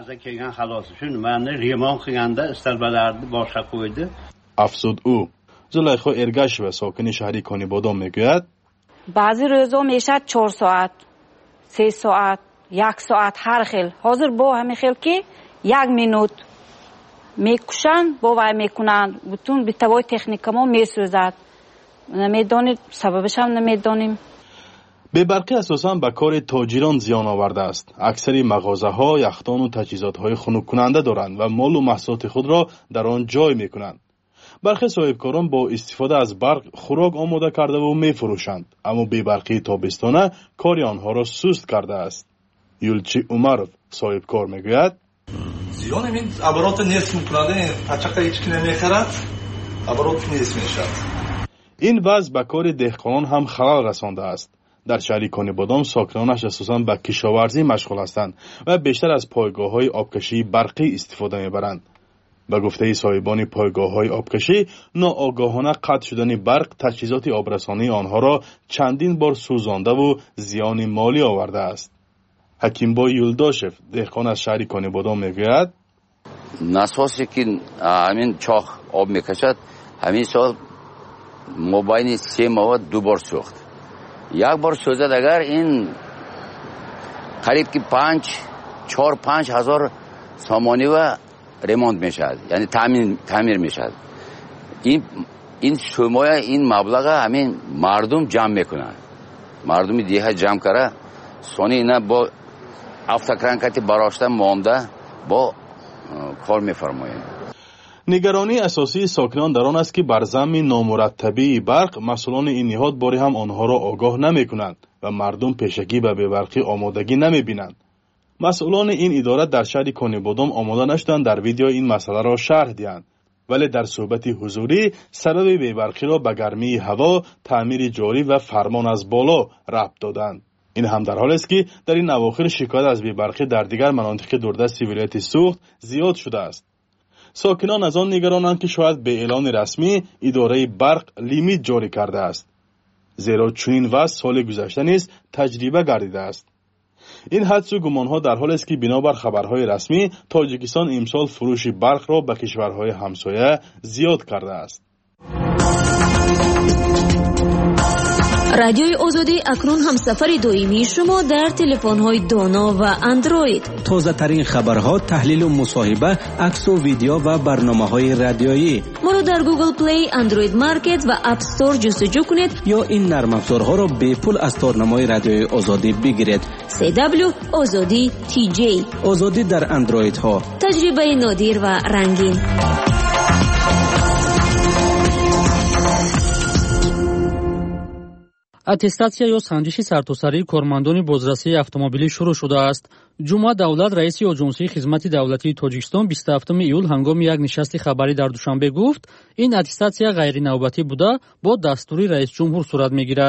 افزود او. زلیخا ارگش و ساکن شهری کنیبادام میگوید بعضی روزا میشد چهار ساعت، سه ساعت، یک ساعت هر خیل. حاضر با همین خیل که یک مینوت میکشن با وای میکنند. بتون به توای تکنیک ما میسوزد. نمیدانید سببش هم نمیدانیم. بی‌برقی اساساً به کار تاجران زیان آورده است. اکثر مغازه‌ها یخدان و تجهیزات‌های خنک کننده دارند و مال و محصولات خود را در آن جای میکنند. برخی صاحبکاران با استفاده از برق خوراک آماده کرده و میفروشند، اما بی‌برقی تابستانه کار آنها را سست کرده است. یولچی عمرов صاحبکار میگوید زیان این عبارات نصف میکننده اچقدر هیچ کی نمیخرد عبارات نصف میشد. این وضع به کار دهقانان هم خلل رسانده است. در شهر کنیبادام ساکنانش اساساً به کشاورزی مشغول هستند و بیشتر از پایگاه‌های آبکشی برقی استفاده میبرند. به گفته صاحبان پایگاه‌های آبکشی، ناآگاهانه قطع شدن برق تجهیزات آبرسانی آنها را چندین بار سوزانده و زیان مالی آورده است. حکیمبای یولداشف دهقان از شهر کنیبادام میگوید ناسوسی که همین چاخ آب میکشد همین سال مباین سه ماه دو بار سوخت. یک بار سوزد اگر این قریب که پنج چهار پنج هزار سامانی و ریمونت میشد، یعنی تعمیر تعمیر میشد. این این شمای این مبلغ همین مردم جمع میکنن. مردم دیگه جمع کرده سونی اینا با افتکرانکتی براشتن مانده با کار میفرمایند. نگرانی اساسی ساکنان در آن است که بر زمین نامرتبی برق مسئولان این نهاد باری هم آنها را آگاه نمی کنند و مردم پیشگی به بی‌برقی آمادگی نمی بینند. مسئولان این اداره در شهر کنیبادام آماده نشدند در ویدیو این مسئله را شرح دهند، ولی در صحبت حضوری سبب بی‌برقی را به گرمی هوا، تعمیر جاری و فرمان از بالا ربط دادند. این هم در حالی است که در این اواخر شکایت از بی‌برقی در دیگر مناطق دوردست ولایت سوخت زیاد شده است. ساکنان از آن نگرانند که شاید به اعلان رسمی اداره برق لیمیت جاری کرده است، زیرا چنین وضع سال گذشته نیز تجربه گردیده است. این حدس و گمانها در حالی است که بنابر خبرهای رسمی تاجیکستان امسال فروش برق را به کشورهای همسایه زیاد کرده است. رادیوی آزادی اکنون همسفر دائمی شما در تلفن‌های دانا و اندروید. تازه ترین خبرها، تحلیل و مصاحبه، عکس و ویدیو و برنامه‌های رادیویی. ما را در گوگل پلی، اندروید مارکت و اپ استور جستجو کنید یا این نرم افزارها را به پول از تارنمای رادیوی آزادی بگیرید. سی دبلیو آزادی تی جی. آزادی در اندروید ها. تجربه نادر و رنگین. اتستاسیا یا سنجش سرتاسری کارمندان بازرسی اتومبیلی شروع شده است. جمعه دولت رئیس اژانسی خدمت دولتی تاجیکستان بیست و هفتم ایول هنگام یک نشست خبری در دوشنبه گفت این اتستاسیا غیر نوبتی بوده با دستور رئیس جمهور صورت میگیرد.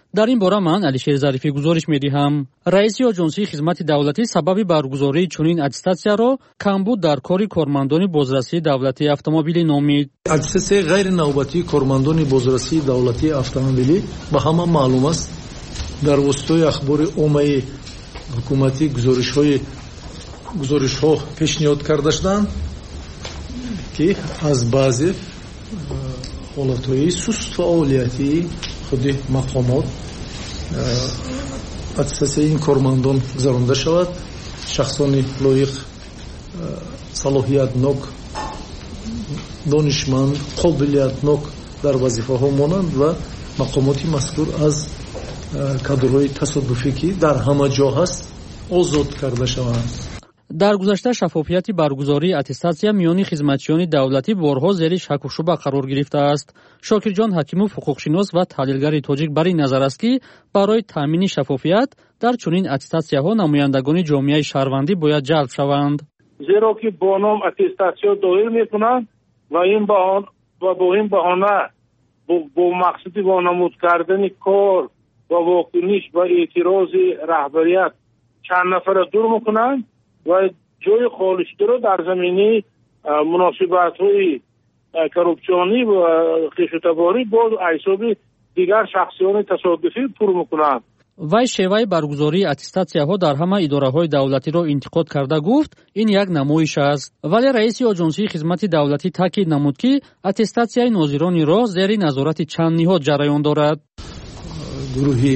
дар ин бора ман Алишер Зарифӣ гузориш медиҳам. раиси оҷонсии хизмати давлатӣ сабаби баргузории чунин аттестатсияро камбуд дар кори кормандони бозрасии давлатии автомобилӣ номид. аттестатсияи ғайринавбатии кормандони бозрасии давлатии автомобилӣ ба ҳама маълум аст. дар воситаи ахбори оммаи ҳукуматӣ гузоришҳои гузоришҳо пешниҳод карда шуданд ки аз баъзе ҳолатҳои суст фаъолияти худи мақомот аттестатсияи ин кормандон гузаронда шавад. шахсони лоиқ, салоҳиятнок, донишманд, қобилиятнок дар вазифаҳо монанд ва мақомоти мазкур аз кадрҳои тасодуфӣ ки дар ҳама ҷо ҳаст озод карда шаванд. дар гузашта шафофияти баргузории аттестатсия миёни хизматчиёни давлатӣ борҳо зери шаку шуба қарор гирифтааст. Шокирҷон Ҳакимов ҳуқуқшинос ва таҳлилгари тоҷик бар ин назар аст ки барои таъмини шафофият дар чунин аттестатсияҳо намояндагони ҷомеаи шаҳрвандӣ бояд ҷалб шаванд. зеро ки бо ном аттестатсия доир мекунанд ва ин ва бо ин баҳона бо мақсади вонамуд кардани кор ва вокуниш ва эътирози раҳбарият чанд нафара дур мекунанд ва ҷои холишдиро дар замини муносибатҳои коррупсионӣ ва хешутаборӣ бо ҳисоби дигар шахсиёни тасодуфӣ пур мекунанд. вай шеваи баргузории аттестатсияҳо дар ҳама идораҳои давлатиро интиқод карда гуфт, ин як намоиш аст. вале раиси оҷонсии хизмати давлатӣ таъкид намуд ки аттестатсияи нозирони роҳ зери назорати чанд ниҳод ҷараён дорад. гурӯҳи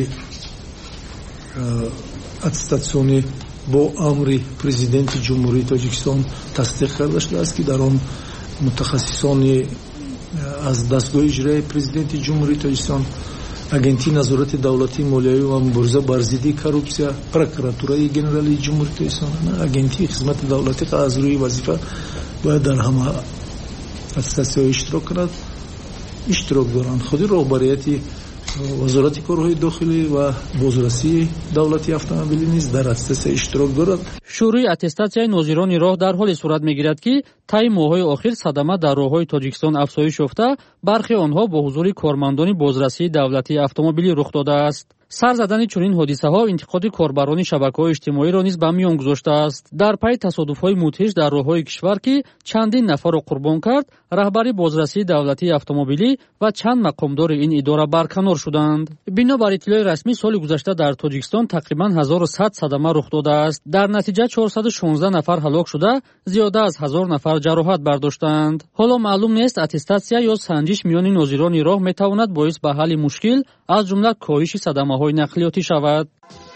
аттестатсионӣ бо амри президенти ҷумҳурии Тоҷикистон тасдиқ карда шудааст ки дар он мутахассисони аз дастгоҳи иҷроии президенти ҷумҳурии Тоҷикистон, агентии назорати давлатии молиявӣ ва мубориза бар зидди коррупсия, прокуратураи генералии ҷумҳурии Тоҷикистон, агентии хизмати давлатӣ аз рӯи вазифа бояд дар ҳама аттестатсияҳо иштирок кунад, иштирок доранд. худи роҳбарияти вазорати корҳои дохилӣ ва бозрасии давлати автомобилӣ низ дар аттестатсия иштирок дорад. шӯрӯи аттестатсияи нозирони роҳ дар ҳоле сурат мегирад ки таи моҳҳои охир садама дар роҳҳои Тоҷикистон афзоиш ёфта, бархи онҳо бо ҳузури кормандони бозрасии давлатии автомобилӣ рух додааст. сар задани чунин ҳодисаҳо интиқоди корбарони шабакаҳои иҷтимоиро низ ба миён гузоштааст. дар пай тасодуфҳои мудҳиш дар роҳҳои кишвар ки чандин нафарро қурбон кард, раҳбари бозрасии давлатии автомобилӣ ва чанд мақомдори ин идора барканор шуданд. бино бар иттилои расмӣ соли гузашта дар Тоҷикистон тақрибан ҳазору сад садама рух додааст. дар натиҷа чорсаду шонздаҳ нафар ҳалок шуда, зиёда аз ҳазор нафар ҷароҳат бардоштанд. ҳоло маълум нест аттестатсия ё санҷиш миёни нозирони роҳ метавонад боис ба ҳалли мушкил, аз ҷумла коҳиши садамаҳои нақлиётӣ шавад.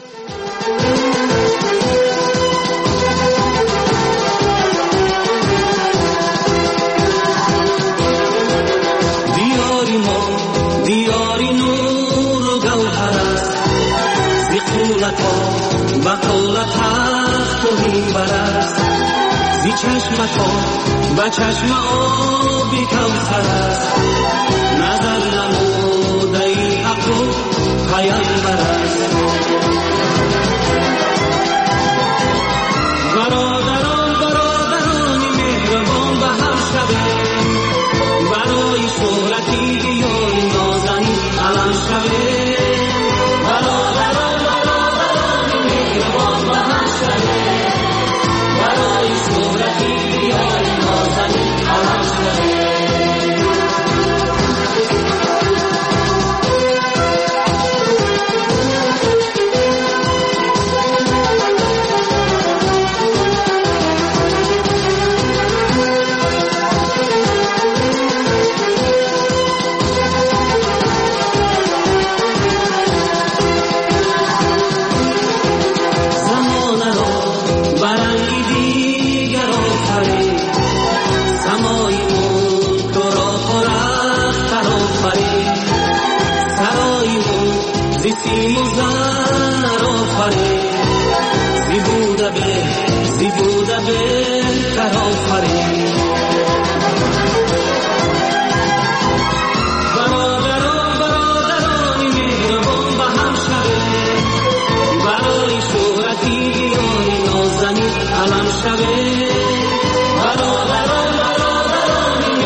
диёри мо диёри нуру гавҳар аст, зи қулатҳо ба қулат тахту минбар аст, зи чашмаҳо ба чашма оби кавсар аст, назар намудаи ҳаққу пайамбар аст. бародарон бародарони меҳрабон ба ҳам шавем, барои шӯҳрати диёри нозанин алам шавем. бародарон бародарони меҳрабон ба ҳам шавем, барои шӯҳрати диёри нозанин алам шавем.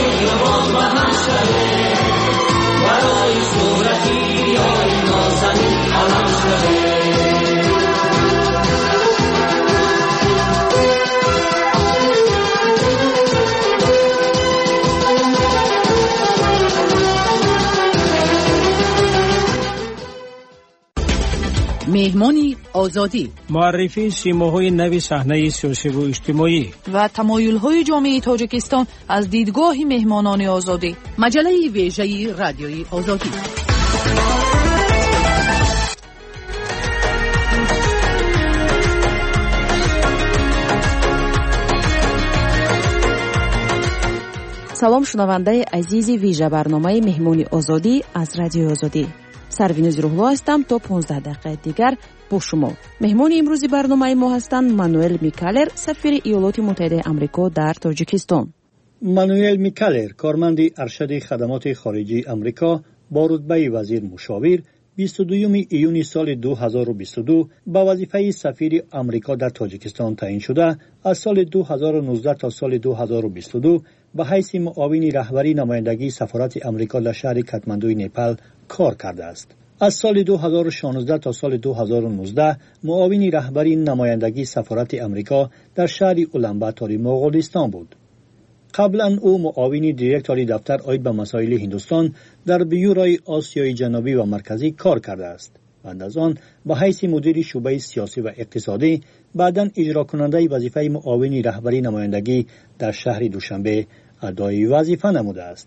برای شهرتی یاری نازنین مهمانی آزادی، معرفی سیماهای نوی صحنه سیاسی و اجتماعی و تمایل‌های جامعه تاجیکستان از دیدگاه مهمانان آزادی. مجله ویژه رادیوی آزادی. салом шунавандаи азизи вижа барномаи меҳмони озодӣ аз радиои озодӣ. Сарвинузи Рӯҳло ҳастам. То понздаҳ дақиқаи дигар бо шумо. меҳмони имрӯзи барномаи мо ҳастанд Мануэл Микалер, сафири Иёлоти Муттаҳидаи Амрико дар Тоҷикистон. мануэл Микалер, корманди аршади хадамоти хориҷии Амрико бо рутбаи вазир мушовир, бисту дуюми июни соли ду ҳазору бисту ду ба вазифаи сафири Амрико дар Тоҷикистон таъин шуда, аз соли ду ҳазору нуздаҳ то соли ду ҳазору бисту ду ба ҳайси муовини раҳбари намояндагии сафорати Амрико дар шаҳри Катмандуи Непал кор кардааст. аз соли ду ҳазору шонздаҳ то соли ду ҳазору нуздаҳ муовини раҳбари намояндагии сафорати Амрико дар шаҳри Уланбатори Моғолистон буд. қаблан ӯ муовини директори дафтар оид ба масоили Ҳиндустон дар бюрои Осиёи ҷанубӣ ва марказӣ кор кардааст. баъд аз он ба ҳайси мудири шӯъбаи сиёсӣ ва иқтисодӣ, баъдан иҷрокунандаи вазифаи муовини раҳбари намояндагӣ дар шаҳри Душанбе адои вазифа намудааст.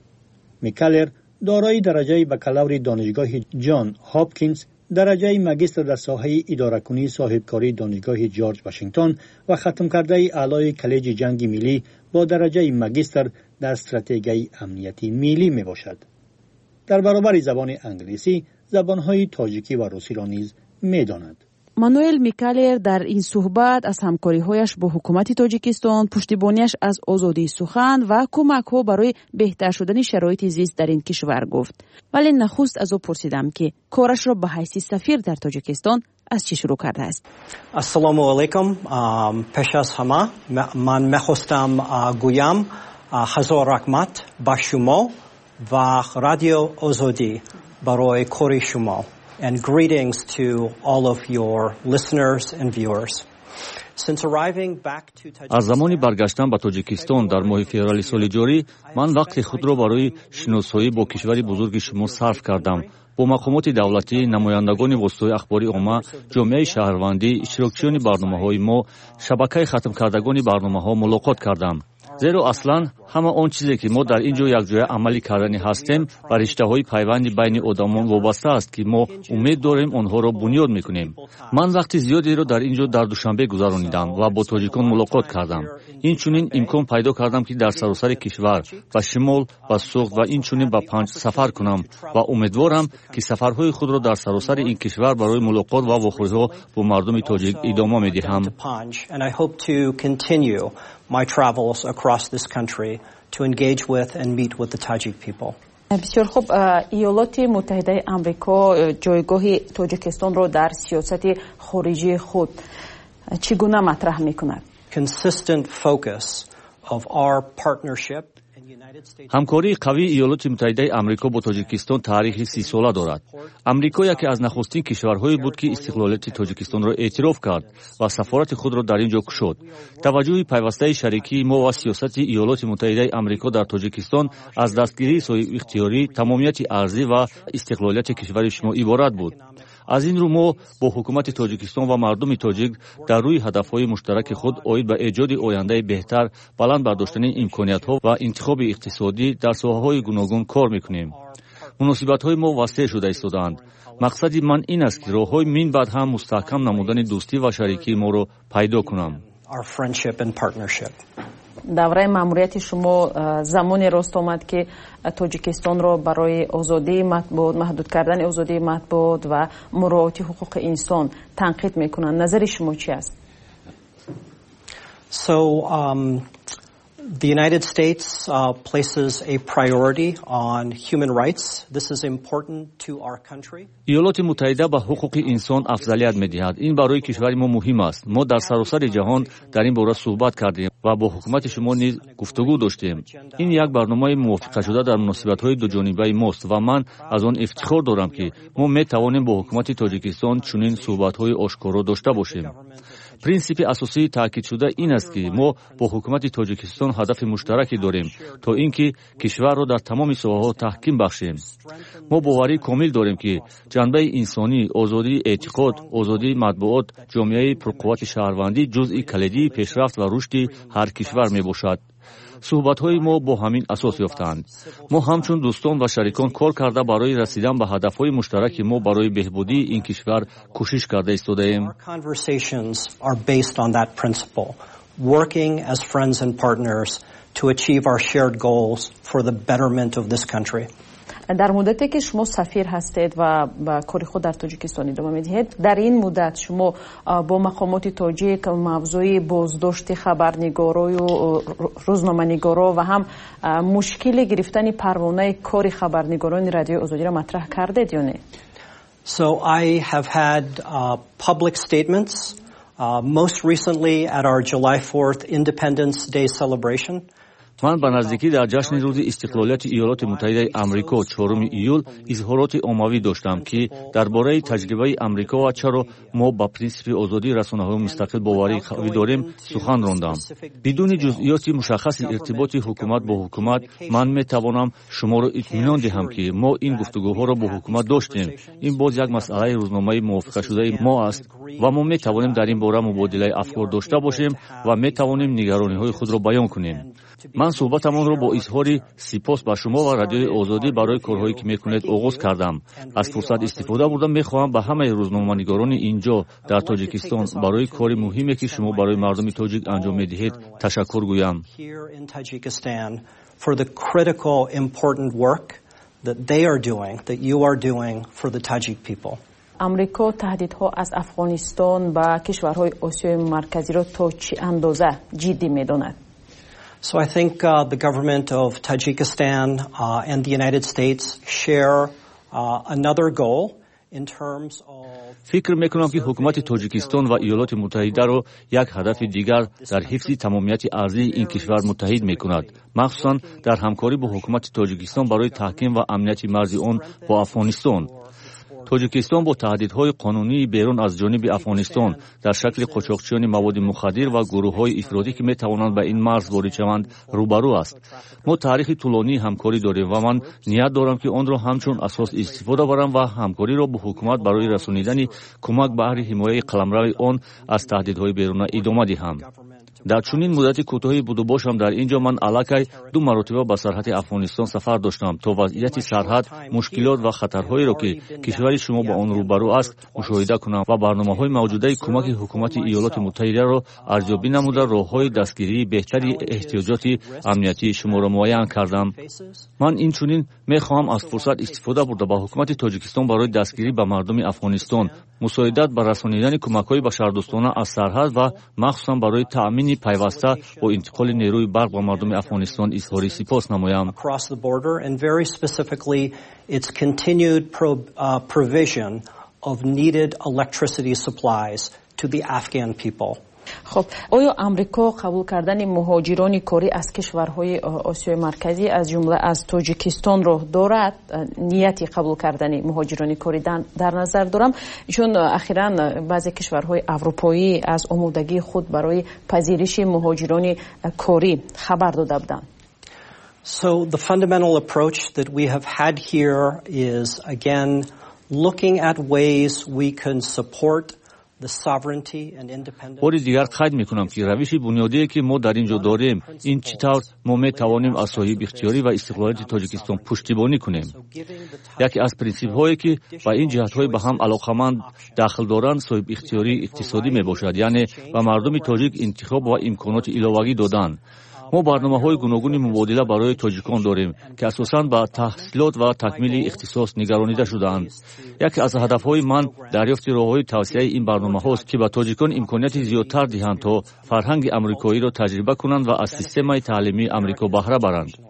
Микалер дорои дараҷаи бакалаври донишгоҳи Ҷон Ҳопкинс, дараҷаи магистр дар соҳаи идоракунии соҳибкории донишгоҳи Ҷорҷ Вашингтон ва хатмкардаи аълои коллеҷи ҷанги миллӣ бо дараҷаи магистр дар стратегияи амнияти миллӣ мебошад. дар баробари забони англисӣ, забонҳои тоҷикӣ ва русиро низ медонад. мануэл Микалер дар ин суҳбат аз ҳамкориҳояш бо ҳукумати Тоҷикистон, пуштибонияш аз озодии сухан ва кӯмакҳо барои беҳтар шудани шароити зист дар ин кишвар гуфт. вале нахуст аз ӯ пурсидам, ки корашро ба ҳайси сафир дар Тоҷикистон аз чӣ шурӯъ кардааст. ассалому алайкум. пеш аз ҳама ман мехостам гӯям ҳазор раҳмат ба шумо ва радио Озодӣ барои кори шумо. And greetings to all of your listeners and viewers. Since arriving back to Tajikistan, аз замони баргаштан ба Тоҷикистон дар моҳи феврали соли ҷорӣ, ман вақти худро барои шиносоӣ бо кишвари бузурги шумо сарф кардам. бо мақомоти давлатӣ, намояндагони воситаҳои ахбори умма, ҷомеаи шаҳрвандӣ, иштирокчиёни барномаҳои мо, шабакаи хатмкардагони барномаҳо мулоқот кардам. зеро аслан ҳама он чизе ки мо дар ин ҷо якҷоя амалӣ кардани ҳастем ба риштаҳои пайванди байни одамон вобаста аст, ки мо умед дорем онҳоро бунёд мекунем. ман вақти зиёдеро дар ин ҷо дар Душанбе гузаронидам ва бо тоҷикон мулоқот кардам. инчунин имкон пайдо кардам, ки дар саросари кишвар ба шимол, ба суғд ва инчунин ба Панҷ сафар кунам ва умедворам, ки сафарҳои худро дар саросари ин кишвар барои мулоқот ва вохӯриҳо бо мардуми тоҷик идома медиҳам. my travels across this country to engage with and meet with the Tajik people. بسیار خوب. ایالات متحده آمریکا جایگاه تاجیکستان را در سیاست خارجی خود چگونه مطرح می‌کند؟ Consistent focus of our partnership. ҳамкории қавии иёлоти муттаҳидаи амрико бо тоҷикистон таърихи сисола дорад. амрико яке аз нахустин кишварҳое буд, ки истиқлолияти тоҷикистонро эътироф кард ва сафорати худро дар ин ҷо кушод. таваҷҷӯҳи пайвастаи шарикии мо ва сиёсати иёлоти муттаҳидаи амрико дар тоҷикистон аз дастгирии соҳибихтиёрӣ, тамомияти арзӣ ва истиқлолияти кишвари шумо иборат буд. аз ин рӯ мо бо ҳукумати Тоҷикистон ва мардуми тоҷик дар рӯи ҳадафҳои муштараки худ оид ба эҷоди ояндаи беҳтар, баланд бардоштани имкониятҳо ва интихоби иқтисодӣ дар соҳаҳои гуногун кор мекунем. муносибатҳои мо васеъ шуда истодаанд. мақсади ман ин аст, ки роҳҳои мин баъд ҳам мустаҳкам намудани дӯстӣ ва шарикии моро пайдо кунам. давраи маъмурияти шумо замоне рост омад, ки тоҷикистонро барои озодии матбуот, маҳдуд кардани озодии матбуот ва муроати ҳуқуқи инсон танқид мекунанд. назари шумо чӣ аст? So um, the United States uh, places a priority on human rights. This is important to our country. иёлоти муттаҳида ба ҳуқуқи инсон афзалият медиҳад. ин барои кишвари мо муҳим аст. мо дар саросари ҷаҳон дар ин бора суҳбат кардем ва бо ҳукумати шумо низ гуфтагӯ доштем. ин як барномаи мувофиқашуда дар муносибатҳои дуҷонибаи мост ва ман аз он ифтихор дорам, ки мо метавонем бо ҳукумати Тоҷикистон чунин суҳбатҳои ошкоро дошта бошем. принсипи асосии таъкидшуда ин аст ки мо бо ҳукумати тоҷикистон ҳадафи муштараке дорем то ин ки кишварро дар тамоми соҳаҳо таҳким бахшем. мо боварии комил дорем ки ҷанбаи инсонӣ, озодии эътиқод, озодии матбуот, ҷомеаи пурқуввати шаҳрвандӣ ҷузъи калидии пешрафт ва рушди ҳар кишвар мебошад. суҳбатҳои мо бо ҳамин асос ёфтаанд. мо ҳамчун дӯстон ва шарикон кор карда барои расидан ба ҳадафҳои муштараки мо барои беҳбудии ин кишвар кӯшиш карда истодаем. Working as friends and partners to achieve our shared goals for the betterment of this country. در مدتی که شما سفیر هستید و با کاری خود در تاجیکستان ادامه میدهید، در این مدت شما با مقامات تاجیک موضوع بازداشت خبرنگارای و روزنامه‌نگارا و هم مشکل گرفتن پروانه کار خبرنگاران رادیو آزادی را مطرح کردید یا نه؟ So I have had uh, public statements uh, most recently at our July fourth Independence Day celebration. ман ба наздикӣ дар ҷашни рӯзи истиқлолияти иёлоти муттаҳидаи амрико чоруми июл изҳороти оммавӣ доштам ки дар бораи таҷрибаи амрико ва чаро мо ба принсипи озодии расонаҳои мустақил боварӣ қавӣ дорем сухан рондам. бидуни ҷузъиёти мушаххаси иртиботи ҳукумат бо ҳукумат ман метавонам шуморо итминон диҳам ки мо ин гуфтугӯҳоро бо ҳукумат доштем. ин боз як масъалаи рӯзномаи мувофиқашудаи мо аст ва мо метавонем дар ин бора мубодилаи афкор дошта бошем ва метавонем нигарониҳои худро баён кунем. ман суҳбатамонро бо изҳори сипос ба шумо ва радиои озодӣ барои корҳое ки мекунед оғоз кардам. аз фурсат истифода бурда мехоҳам ба ҳамаи рӯзноманигорони ин ҷо дар тоҷикистон барои кори муҳиме ки шумо барои мардуми тоҷик анҷом медиҳед ташаккур гӯям. For the critical important work that they are doing, that you are doing for the Tajik people. امریکا تهدیدها از افغانستان و کشورهای آسیای مرکزی را تا چه اندازه جدی می‌داند؟ So I think uh, the government of Tajikistan uh, and the United States share uh, another goal in terms of фикр мекунам ки ҳукумати тоҷикистон ва иёлоти муттаҳидаро як ҳадафи дигар дар ҳифзи тамомияти арзии ин кишвар муттаҳид мекунад, махсусан дар ҳамкорӣ бо ҳукумати тоҷикистон барои таҳким ва амнияти марзи он бо афғонистон. тоҷикистон бо таҳдидҳои қонунии берун аз ҷониби афғонистон дар шакли қочоқчиёни маводи мухаддир ва гурӯҳҳои ифродӣ ки метавонанд ба ин марз ворид шаванд рӯбарӯ аст. мо таърихи тӯлонии ҳамкорӣ дорем ва ман ният дорам ки онро ҳамчун асос истифода барам ва ҳамкориро бо ҳукумат барои расонидани кӯмак баҳри ҳимояи қаламрави он аз таҳдидҳои беруна идома диҳам. дар чунин муддати кӯтоҳи буду бошам дар ин ҷо ман аллакай ду маротиба ба сарҳади афғонистон сафар доштам то вазъияти сарҳад, мушкилот ва хатарҳоеро ки кишвари шумо ба он рӯбарӯ аст мушоҳида кунам ва барномаҳои мавҷудаи кӯмаки ҳукумати иёлоти муттаҳидаро арзёбӣ намуда роҳҳои дастгирии беҳтари эҳтиёҷоти амниятии шуморо муайян кардам. ман инчунин мехоҳам аз фурсат истифода бурда ба ҳукумати тоҷикистон барои дастгирӣ ба мардуми афғонистон, мусоидат ба расонидани кӯмакҳои башардӯстона аз сарҳад ва махсусан барои таъмини пайваста бо интиқоли нерӯи барқ ба мардуми афғонистон изҳори сипос намоям. Across the border and very specifically its continued pro, uh, provision of needed electricity supplies to the Afghan people. خب آیا آمریکا قبول کردن مهاجران کاری از کشورهای آسیای مرکزی از جمله از تاجیکستان رو دارد؟ نیتی قبول کردن مهاجران کاری در نظر دارم چون اخیراً بعضی کشورهای اروپایی از آمادگی خود برای پذیرش مهاجران کاری خبر داده بودند. So the fundamental approach that we have had here is again looking at ways we can support باری دیگر قید میکنم که روش بنیادی که ما در اینجا داریم این چطور ما میتوانیم از صاحب اختیاری و استقلالیت تاجیکستان پشتیبانی کنیم. یکی از پرینسیپ هایی که با این جهت های به هم علاقمند داخل دارند صاحب اختیاری اقتصادی میباشد، یعنی به مردم تاجیک انتخاب و امکانات ایلاوگی دادن. ما برنامه‌های گوناگونی مبادله برای تاجیکان داریم که اساساً با تحصیلات و تکمیل اختصاص نگرانیده شده‌اند. یکی از هدف‌های من دریافت راه‌های توسعه این برنامه‌هاست که به تاجیکان امکانات زیادتر دهند تا فرهنگ آمریکایی را تجربه کنند و از سیستم تعلیمی آمریکا بهره برند.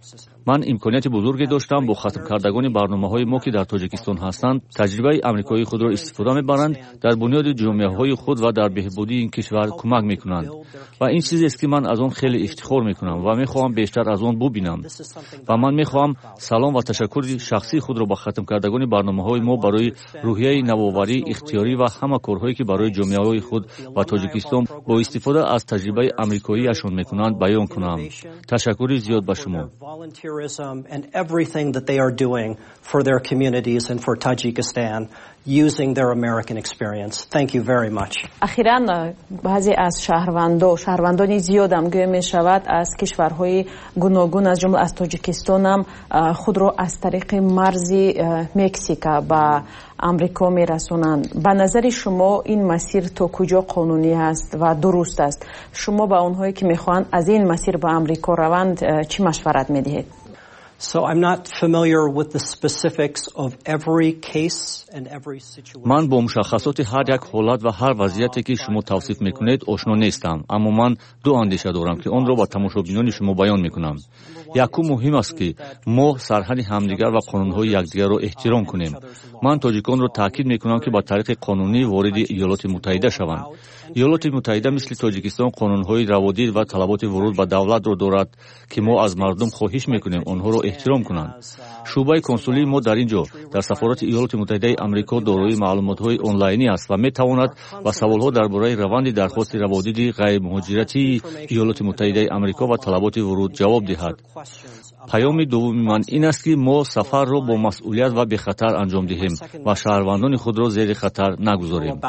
ман имконияти бузурге доштам бо хатмкардагони барномаҳои мо ки дар тоҷикистон ҳастанд таҷрибаи амрикоии худро истифода мебаранд, дар бунёди ҷомеаҳои худ ва дар беҳбудии ин кишвар кӯмак мекунанд. ва ин чизест ки ман аз он хеле ифтихор мекунам ва мехоҳам бештар аз он бубинам. ва ман мехоҳам салом ва ташаккури шахсии худро ба хатмкардагони барномаҳои мо барои рӯҳияи навоварӣ, ихтиёрӣ ва ҳама корҳое ки барои ҷомеаҳои худ ва тоҷикистон бо истифода аз таҷрибаи амрикоиашон мекунанд баён кунам. Ташаккури зиёд ба шумо. And everything that they are doing for their communities and for Tajikistan using their American experience. Thank you very much. اخیراً بعضی از شهروندان شهروندانی زیاد هم گویا می شود از کشورهای گوناگون از جمله از تاجیکستان هم خود را از طریق مرز مکزیک به آمریکا می رسونند. به نظر شما این مسیر تا کجا قانونی است و درست است؟ شما به اونهایی که میخوان از این مسیر به آمریکا روند چی مشورت میدهید؟ So I'm not familiar with the specifics of every case and every situation. من با مشخصات هر یک حالت و هر وضعیتی که شما توصیف میکنید آشنا نیستم، اما من دو اندیشه دارم که آن را با تماشابینان شما بیان میکنم. یکم مهم است که ما سرحد همدیگر و قانونهای یکدیگر را احترام کنیم. من تاجیکان را تاکید میکنم که با طریق قانونی وارد ایالات متحده شوند. ایالات متحده مثل تاجیکستان قانونهای روادید و طلبات ورود به دولت را دارد که ما از مردم خواهش میکنیم آنها را احترام کنند. شعبه کنسولی ما در اینجا در سفارت ایالات متحده آمریکا دارای معلومات‌های آنلاینی است و میتواند با سوال‌ها درباره روند درخواست روادید غیر مهاجرتی ایالات متحده آمریکا و طلبات ورود جواب دهد. پیام دوم من این است که ما سفر را با مسئولیت و به خطر انجام دهیم و شهروندان خود را زیر خطر نگذاریم.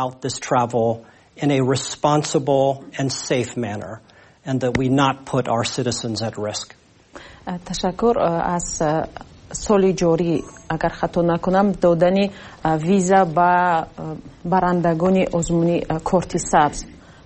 In a responsible and safe manner, and that we not put our citizens at risk. تشکر. از سال جاری اگر خطا نکنم دادن ویزا به برندگان آزمون کارت سبز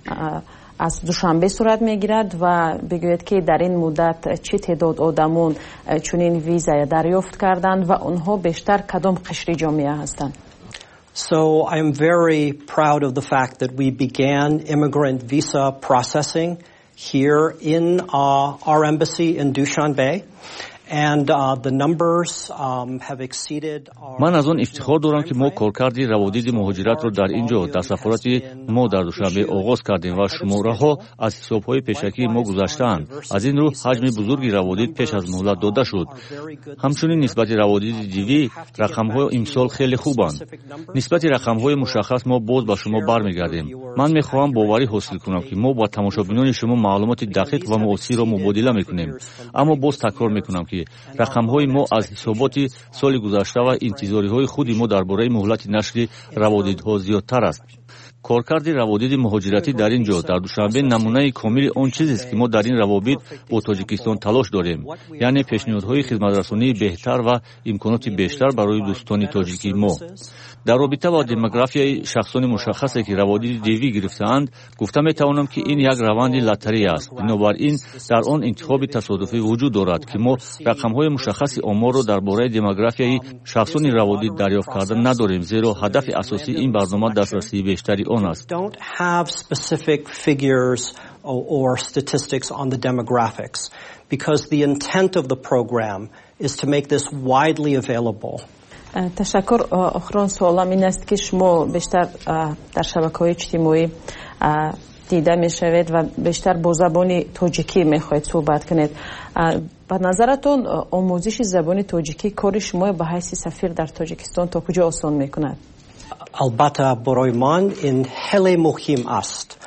از دوشنبه صورت میگیرد و بگوید که در این مدت چه تعداد آدمون چنین ویزا دریافت کردند و اونها بیشتر کدام قشر جامعه هستند؟ So I am very proud of the fact that we began immigrant visa processing here in uh, our embassy in Dushanbe. And uh, the numbers um, have exceeded our... من از آن افتخار دارم که ما کارکردی روادید مهاجرت را در اینجا در سفارت ما در دوشنبه آغاز کردیم و شماره ها از حساب‌های پیشکی ما گذشته‌اند. از این رو حجم بزرگی روادید پیش از مهلت داده شد. همچنین نسبت روادید دیوی رقم‌های امسال خیلی خوبند. نسبت رقم‌های مشخص ما باز با شما برمیگردیم. من می‌خواهم باوری حاصل کنم که ما با تماشابینان شما معلومات دقیق و معاصر را مبادله می‌کنیم. اما باز تکرار می‌کنم که رقم‌های ما از حسابات سال گذشته و انتظاری‌های خودی ما درباره مهلت نشر روادیدها زیادتر است. کارکرد روادید مهاجرتی در اینجا در دوشنبه نمونه کامل آن چیزی است که ما در این روابط با تاجیکستان تلاش داریم، یعنی پیشنهادهای خدمترسانی بهتر و امکانات بیشتر برای دوستان تاجیکی ما. در رابطه با دموگرافیای شخصان مشخصی که روادید دیوی گرفته‌اند گفته می‌توانم که این یک روند لاتاری است. بنابراین در آن انتخاب تصادفی وجود دارد که ما رقم‌های مشخصی آمار را درباره دموگرافیای شخصان روادید دریافت کردن نداریم، زیرا هدف اساسی این برنامه دسترسی بیشتری آن است. Don't have specific figures or statistics on the demographics because the intent of the program is to make this widely available. تشکر. آخرین سوالم این است که شما بیشتر در شبکه‌های اجتماعی دیده میشوید و بیشتر با زبان تاجیکی میخواید صحبت کنید. به نظرتون آموزش زبان تاجیکی کار شما به حیث سفیر در تاجیکستان تا کجا آسان میکند؟ البته برای من این خیلی مهم است.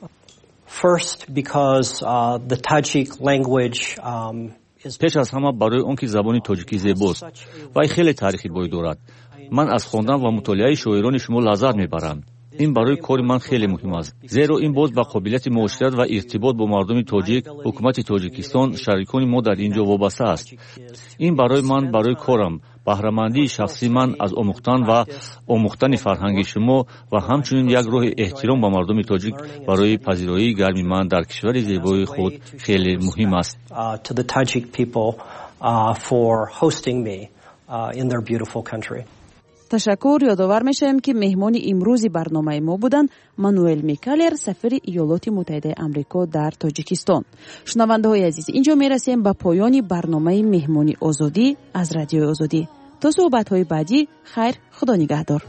First because uh, the Tajik language um, پیش از همه برای آنکه زبان تاجیکی زیباست و خیلی تاریخی بوی دارد. من از خواندن و مطالعه شاعران شما لذت میبرم. این برای کار من خیلی مهم است، زیرا این باز با قابلیت معاشرت و ارتباط با مردم تاجیک، حکومت تاجیکستان، شریکان ما در اینجا وابسته است. این برای من برای کارم بهره‌مندی شخصی من از آموختن و آموختن فرهنگ شما و همچنین یک راه احترام به مردم تاجیک برای پذیرایی گرمی من در کشور زیبای خود خیلی مهم است. To the Tajik people uh, for hosting me uh, in their beautiful country. ташаккур. ёдовар мешавем ки меҳмони имрӯзи барномаи мо буданд Мануэл Микалер, сафири Иёлоти Муттаҳидаи Амрико дар Тоҷикистон. шунавандаҳои азиз, инҷо мерасем ба поёни барномаи меҳмони озодӣ аз радиои озодӣ. то суҳбатҳои баъдӣ, хайр, худо нигаҳдор.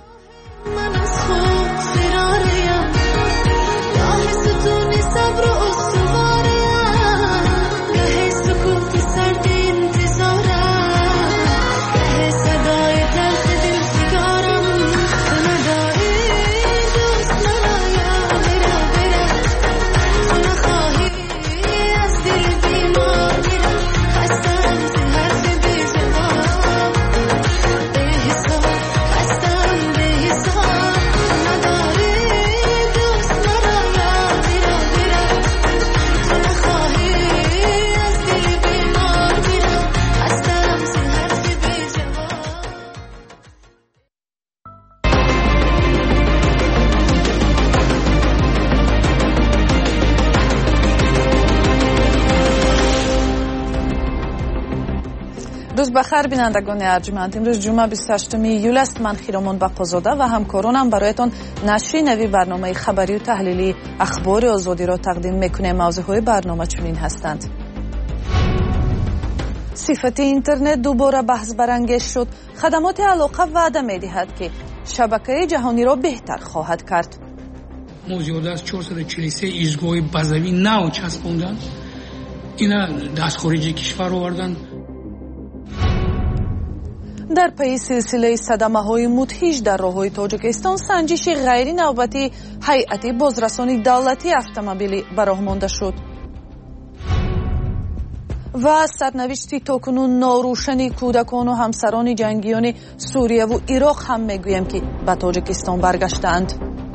روز بخیر بینندگان ارجمند. امروز جمعه بیست و هشتم ایول است. من خیرمان بقازاده و همکارانم برایتان نشر نوی برنامه خبری و تحلیلی اخبار آزادی را تقدیم میکنیم. موضوعهای برنامه چنین هستند: صفت اینترنت دوباره بحث برانگیز شد. خدمات علاقه وعده میدهد که شبکه جهانی را بهتر خواهد کرد. ما زیاده از چهارصد و چهل و سه ایستگاه بازوی نو چسباندن. اینا دست خارجی کشور آوردن. در پی سلسله صدمه‌های مدهش در راه‌های تاجیکستان، سنجش غیر نوبتی هیئت بازرسانی دولتی اتومبیلی براهمانده شد. و سرنوشت تاکنون ناروشن کودکان و همسران جنگیان سوریه و عراق هم میگویم که به تاجیکستان برگشتند.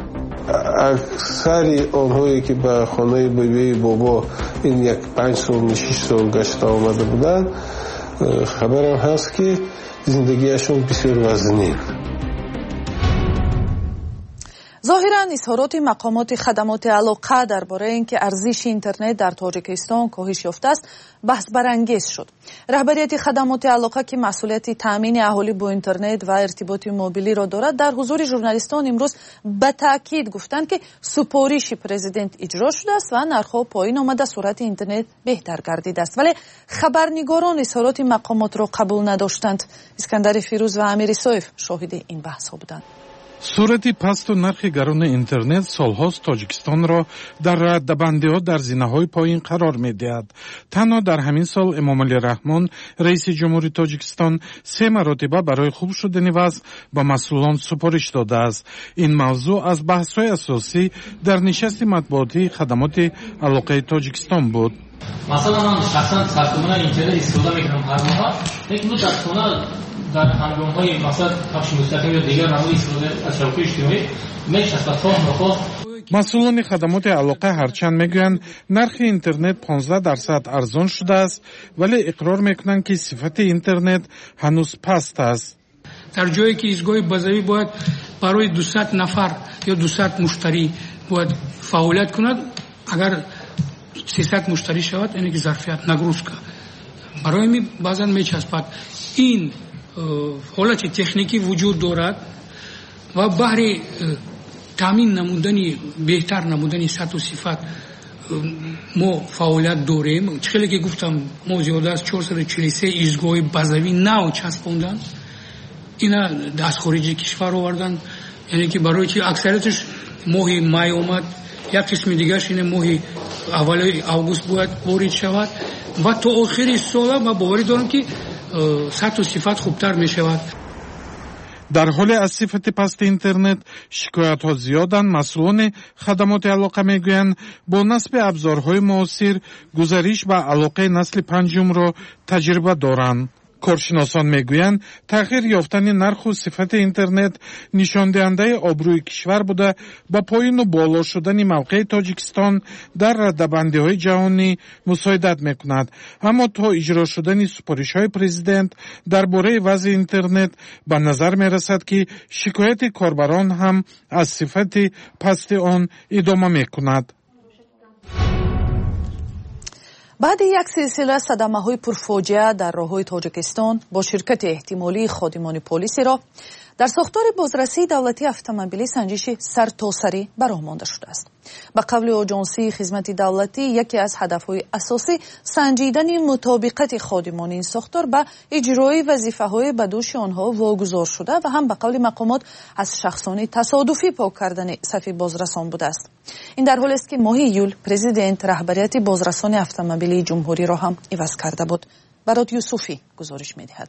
اکثر آنهایی که به خانه بیبی بابا این یک پنج سال شش سال گشت آمده بودند، خبرم هست که زندگیشون بسیار وزنی. ظاهراً اظهارات مقامات خدمات علاقه درباره اینکه ارزش اینترنت در تاجیکستان کاهش یافته است بحث برانگیز شد. رهبریت خدمات علاقه که مسئولیت تامین اهالی با اینترنت و ارتباط موبیلی را دارد، در حضور ژورنالیستان امروز به تاکید گفتند که سپارش پرزیدنت اجرا شده است و نرخ‌ها پایین آمده، سرعت اینترنت بهتر گردیده است. ولی خبرنگاران اظهارات مقامات را قبول نداشتند. اسکندر فیروز و امیر سایف شاهد این بحث ها بودند. сурати пасту нархи гарони интернет солҳост тоҷикистонро дар раддабандиҳо дар зинаҳои поин қарор медиҳад. танҳо дар ҳамин сол эмомалӣ раҳмон, раиси ҷумҳури тоҷикистон, се маротиба барои хуб шудани вазъ ба масъулон супориш додааст. ин мавзӯъ аз баҳсҳои асосӣ дар нишасти матбуотии хадамоти алоқаи тоҷикистон буд. масалан ман шахсан сартумона интернет истифода мекунам ҳар моҳа, лекин мутаассифона дар ҳангомҳои масалан пахши мустақим ё дигар намуди истифода аз шабакаи иҷтимоӣ мешаспад хоҳ нохоҳ. масъулони хадамоти алоқа ҳарчанд мегӯянд нархи интернет понздаҳ дарсад арзон шудааст, вале иқрор мекунанд ки сифати интернет ҳанӯз паст аст. дар ҷое ки изгоҳи базавӣ бояд барои дусад нафар ё дусад муштарӣ бояд фаъолият кунад, агар сесад муштарӣ шавад, яъне ки зарфият нагрузка барои ми баъзан мечаспад. ин ҳолати техникӣ вуҷуд дорад ва баҳри таъмин намудани беҳтар намудани сатҳу сифат мо фаъолият дорем. хеле ки гуфтам, мо зиёда аз чорсаду чилу и се изгоҳи базавӣ нав часпондан. ина дастхориҷи кишвар овардан, яъне ки барои чи аксарияташ моҳи май омад, як қисми дигараш ина моҳи аввали август бояд ворид шавад ва то охири сола ма боварӣ дорам ки сатҳу сифат хубтар мешавад. дар ҳоле аз сифати пасти интернет шикоятҳо зиёданд. масъулони хадамоти алоқа мегӯянд бо насби абзорҳои муосир гузариш ба алоқаи насли панҷумро таҷриба доранд. коршиносон мегӯянд тағйир ёфтани нарху сифати интернет нишондиҳандаи обрӯи кишвар буда ба поину боло шудани мавқеи тоҷикистон дар раддабандиҳои ҷаҳонӣ мусоидат мекунад. аммо то иҷро шудани супоришҳои президент дар бораи вазъи интернет ба назар мерасад ки шикояти корбарон ҳам аз сифати пасти он идома мекунад. بعد یک سلسله صدمه‌های پرفاجعه در راه‌های تاجیکستان با شرکت احتمالی خادمان پلیسی را در ساختار بازرسی دولتی اتومبیلی سنجش سرتاسری براه مانده شده است. به قول آژانسی خدمت دولتی یکی از هدفهای اساسی سنجیدن مطابقت خادمان این ساختار به اجرای وظیفه‌های به دوش آنها واگذار شده و هم به قول مقامات از شخصان تصادفی پاک کردن صف بازرسان بوده است. این در حالی است که ماه ایول پرزیدنت رهبریت بازرسان اتومبیلی جمهوری را هم عوض کرده بود. برات یوسفی گزارش می‌دهد.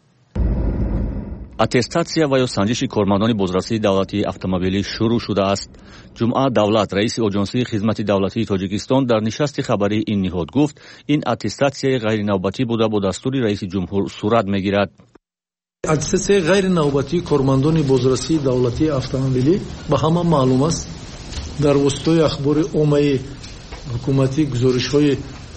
اتستاتسия ва ё санҷиши кормандони бозрасии давлатии автомобилӣ шурӯъ шудааст. ҷумъа давлат раиси оҷонсии хизмати давлатии тоҷикистон дар нишасти хабарии ин ниҳод гуфт, ин аттестатсияи ғайринавбатӣ буда бо дастури раиси ҷумҳур сурат мегирад. аттестатсияи ғайринавбатии кормандони бозрасии давлатии автомобилӣ ба ҳама маълум аст. дар воситаи ахбори оммаи ҳукуматӣ гузоришҳои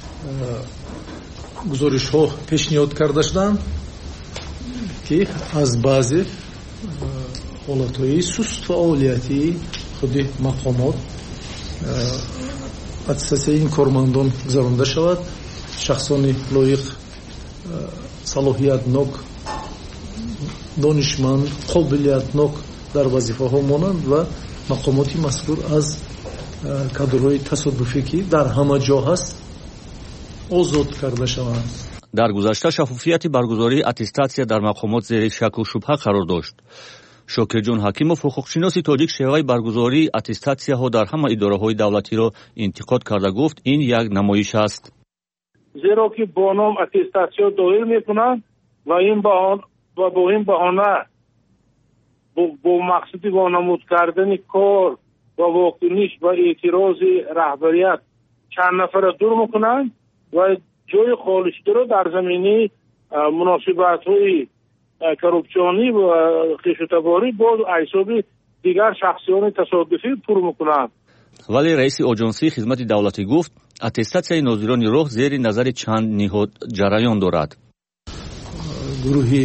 гузоришҳо пешниҳод карда шуданд ки аз баъзе ҳолатҳои суст фаъолияти худи мақомот аттестатсияи ин кормандон гузаронда шавад. шахсони лоиқ, салоҳиятнок, донишманд, қобилиятнок дар вазифаҳо монанд ва мақомоти мазкур аз кадрҳои тасодуфӣ ки дар ҳама ҷо ҳаст озод карда шаванд. дар гузашта шаффофияти баргузории аттестатсия дар мақомот зери шаку шубҳа қарор дошт. Шокирҷон Ҳакимов ҳуқуқшиноси тоҷик шеваи баргузории аттестатсияҳо дар ҳама идораҳои давлатиро интиқод карда гуфт, ин як намоиш аст. зеро ки бо ном аттестатсия доир мекунанд ва ин ва бо ин баҳона бо мақсади вонамуд кардани кор ва вокуниш ва эътирози раҳбарият чанд нафара дур мекунанд ва ҷои холишдиро дар замини муносибатҳои коррупсионӣ ва хишутаборӣ бо ҳисоби дигар шахсиёни тасодуфӣ пур мекунанд. вале раиси оҷонсии хизмати давлатӣ гуфт, аттестатсияи нозирони роҳ зери назари чанд ниҳод ҷараён дорад. гурӯҳи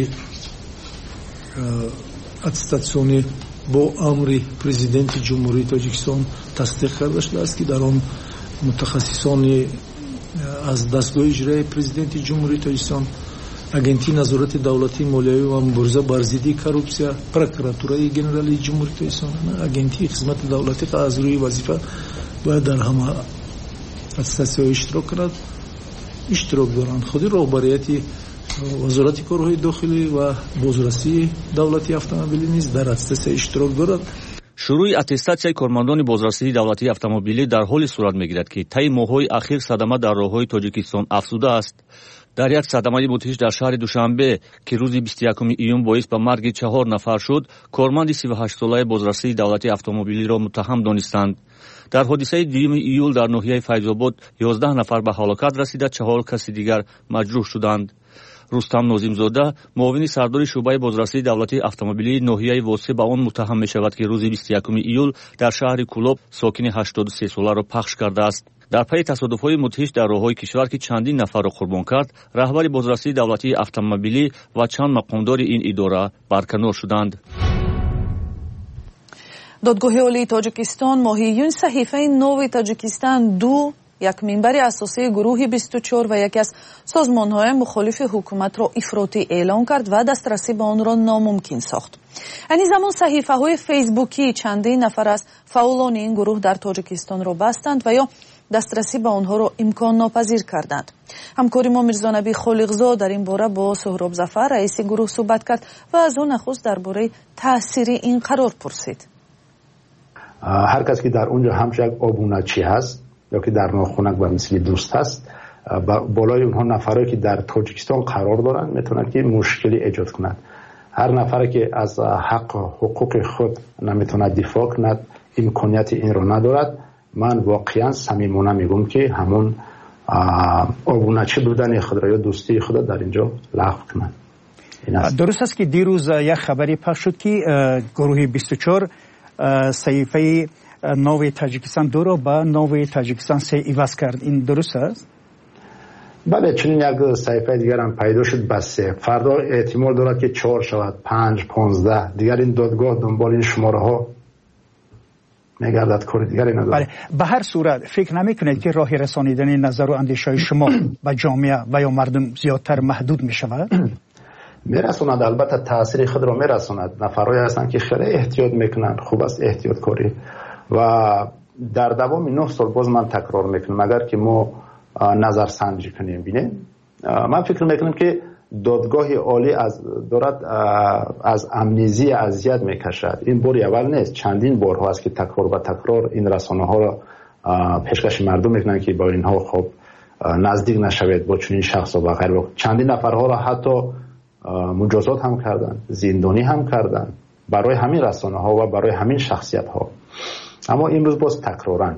аттестатсионӣ бо амри президенти ҷумҳурии тоҷикистон тасдиқ карда шудааст ки дар он мутахассисони аз дастгоҳи иҷроии президенти ҷумҳурии тоҷикистон, агентии назорати давлатии молиявӣ ва мубориза бар зидди коррупсия, прокуратураи генералии ҷумҳурии тоҷикистон, агентии хизмати давлатӣ аз рӯи вазифа бояд дар ҳама аттестатсияҳо иштирок кунад, иштирок доранд. худи роҳбарияти вазорати корҳои дохилӣ ва бозрасии давлатии автомобилӣ низ дар аттестатсия иштирок дорад. шурӯи аттестатсияи кормандони бозрасии давлатии автомобилӣ дар ҳоле сурат мегирад ки таи моҳҳои ахир садама дар роҳҳои тоҷикистон афзуда аст. дар як садамаи мудҳиш дар шаҳри душанбе ки рӯзи бисту якуми июн боис ба марги чаҳор нафар шуд, корманди сиву ҳаштсолаи бозрасии давлатии автомобилиро муттаҳам донистанд. дар ҳодисаи дуюми июл дар ноҳияи файзобод ёздаҳ нафар ба ҳалокат расида, чаҳор каси дигар маҷрӯҳ шуданд. рустам нозимзода, муовини сардори шӯъбаи бозрасии давлатии автомобилии ноҳияи восеъ ба он муттаҳам мешавад ки рӯзи бисту якуми июл дар шаҳри Кулоб сокини ҳаштоду се соларо пахш кардааст. дар пайи тасодуфҳои мудҳиш дар роҳҳои кишвар ки чандин нафарро қурбон кард, раҳбари бозрасии давлатии автомобилӣ ва чанд мақомдори ин идора барканор шуданд. додгоҳи олии тоҷикистон моҳи июн саҳифаи Нови Тоҷикистон ду як минбари асосии гурӯҳи бисту чор ва яке аз созмонҳои мухолифи ҳукуматро ифротӣ эълон кард ва дастрасӣ ба онро номумкин сохт. айни замон саҳифаҳои фейсбукии чандин нафар аз фаъолони ин гурӯҳ дар тоҷикистонро бастанд ва ё дастрасӣ ба онҳоро имконнопазир карданд. ҳамкори мо Мирзонаби Холиқзод дар ин бора бо Суҳроб Зафар, раиси гурӯҳ суҳбат кард ва аз ӯ нахуст дар бораи таъсири ин қарор пурсид. ҳар кас ки дар унҷо ҳамчун як обуначӣ ҳаст ё ки дар нохунак ба мисли дӯст ҳаст, болои онҳо нафаре ки дар тоҷикистон қарор доранд метавонад ки мушкилӣ эҷод кунад. ҳар нафаре ки аз ҳаққу ҳуқуқи худ наметавонад дифоъ кунад, имконияти инро надорад, ман воқеан самимона мегӯм ки ҳамон обуначӣ будани худро ё дӯстии худро дар инҷо лағв кунанд. дуруст аст ки дирӯз як хабаре пахш шуд ки гурӯҳи бисту чор саҳифаи Нови Тоҷикистон дуро ба Нови Тоҷикистон се иваз кард. ин дуруст аст? бале, чунин як саҳифаи дигар ҳам пайдо шуд ба се. фардо эҳтимол дорад ки чор шавад, панҷ, понздаҳ. дигар ин додгоҳ дунболи ин шумораҳо мегардад, кори дигаре надорад. бале, ба ҳар сурат фикр намекунед ки роҳи расонидани назару андешаҳои шумо ба ҷомеа ва ё мардум зиёдтар маҳдуд мешавад? میرسوند. البته تاثیر خود را میرسوند. نفرایی هستند که خیلی احتیاط میکنند. خوب است احتیاط کاری. و در دوام نه سال باز من تکرار میکنم اگر که ما نظر سنجی کنیم بینیم، من فکر میکنم که دادگاه عالی از دارد از امنیزی اذیت میکشد. این بار اول نیست، چندین بار هست که تکرار و تکرار این رسانه ها را پیشکش مردم میکنن که با اینها خب نزدیک نشوید با چنین شخص و غیره. چندین نفرها را حتی مجازات هم کردن، زندانی هم کردن برای همین رسانه ها و برای همین شخصیت ها. اما امروز باز تکرارن.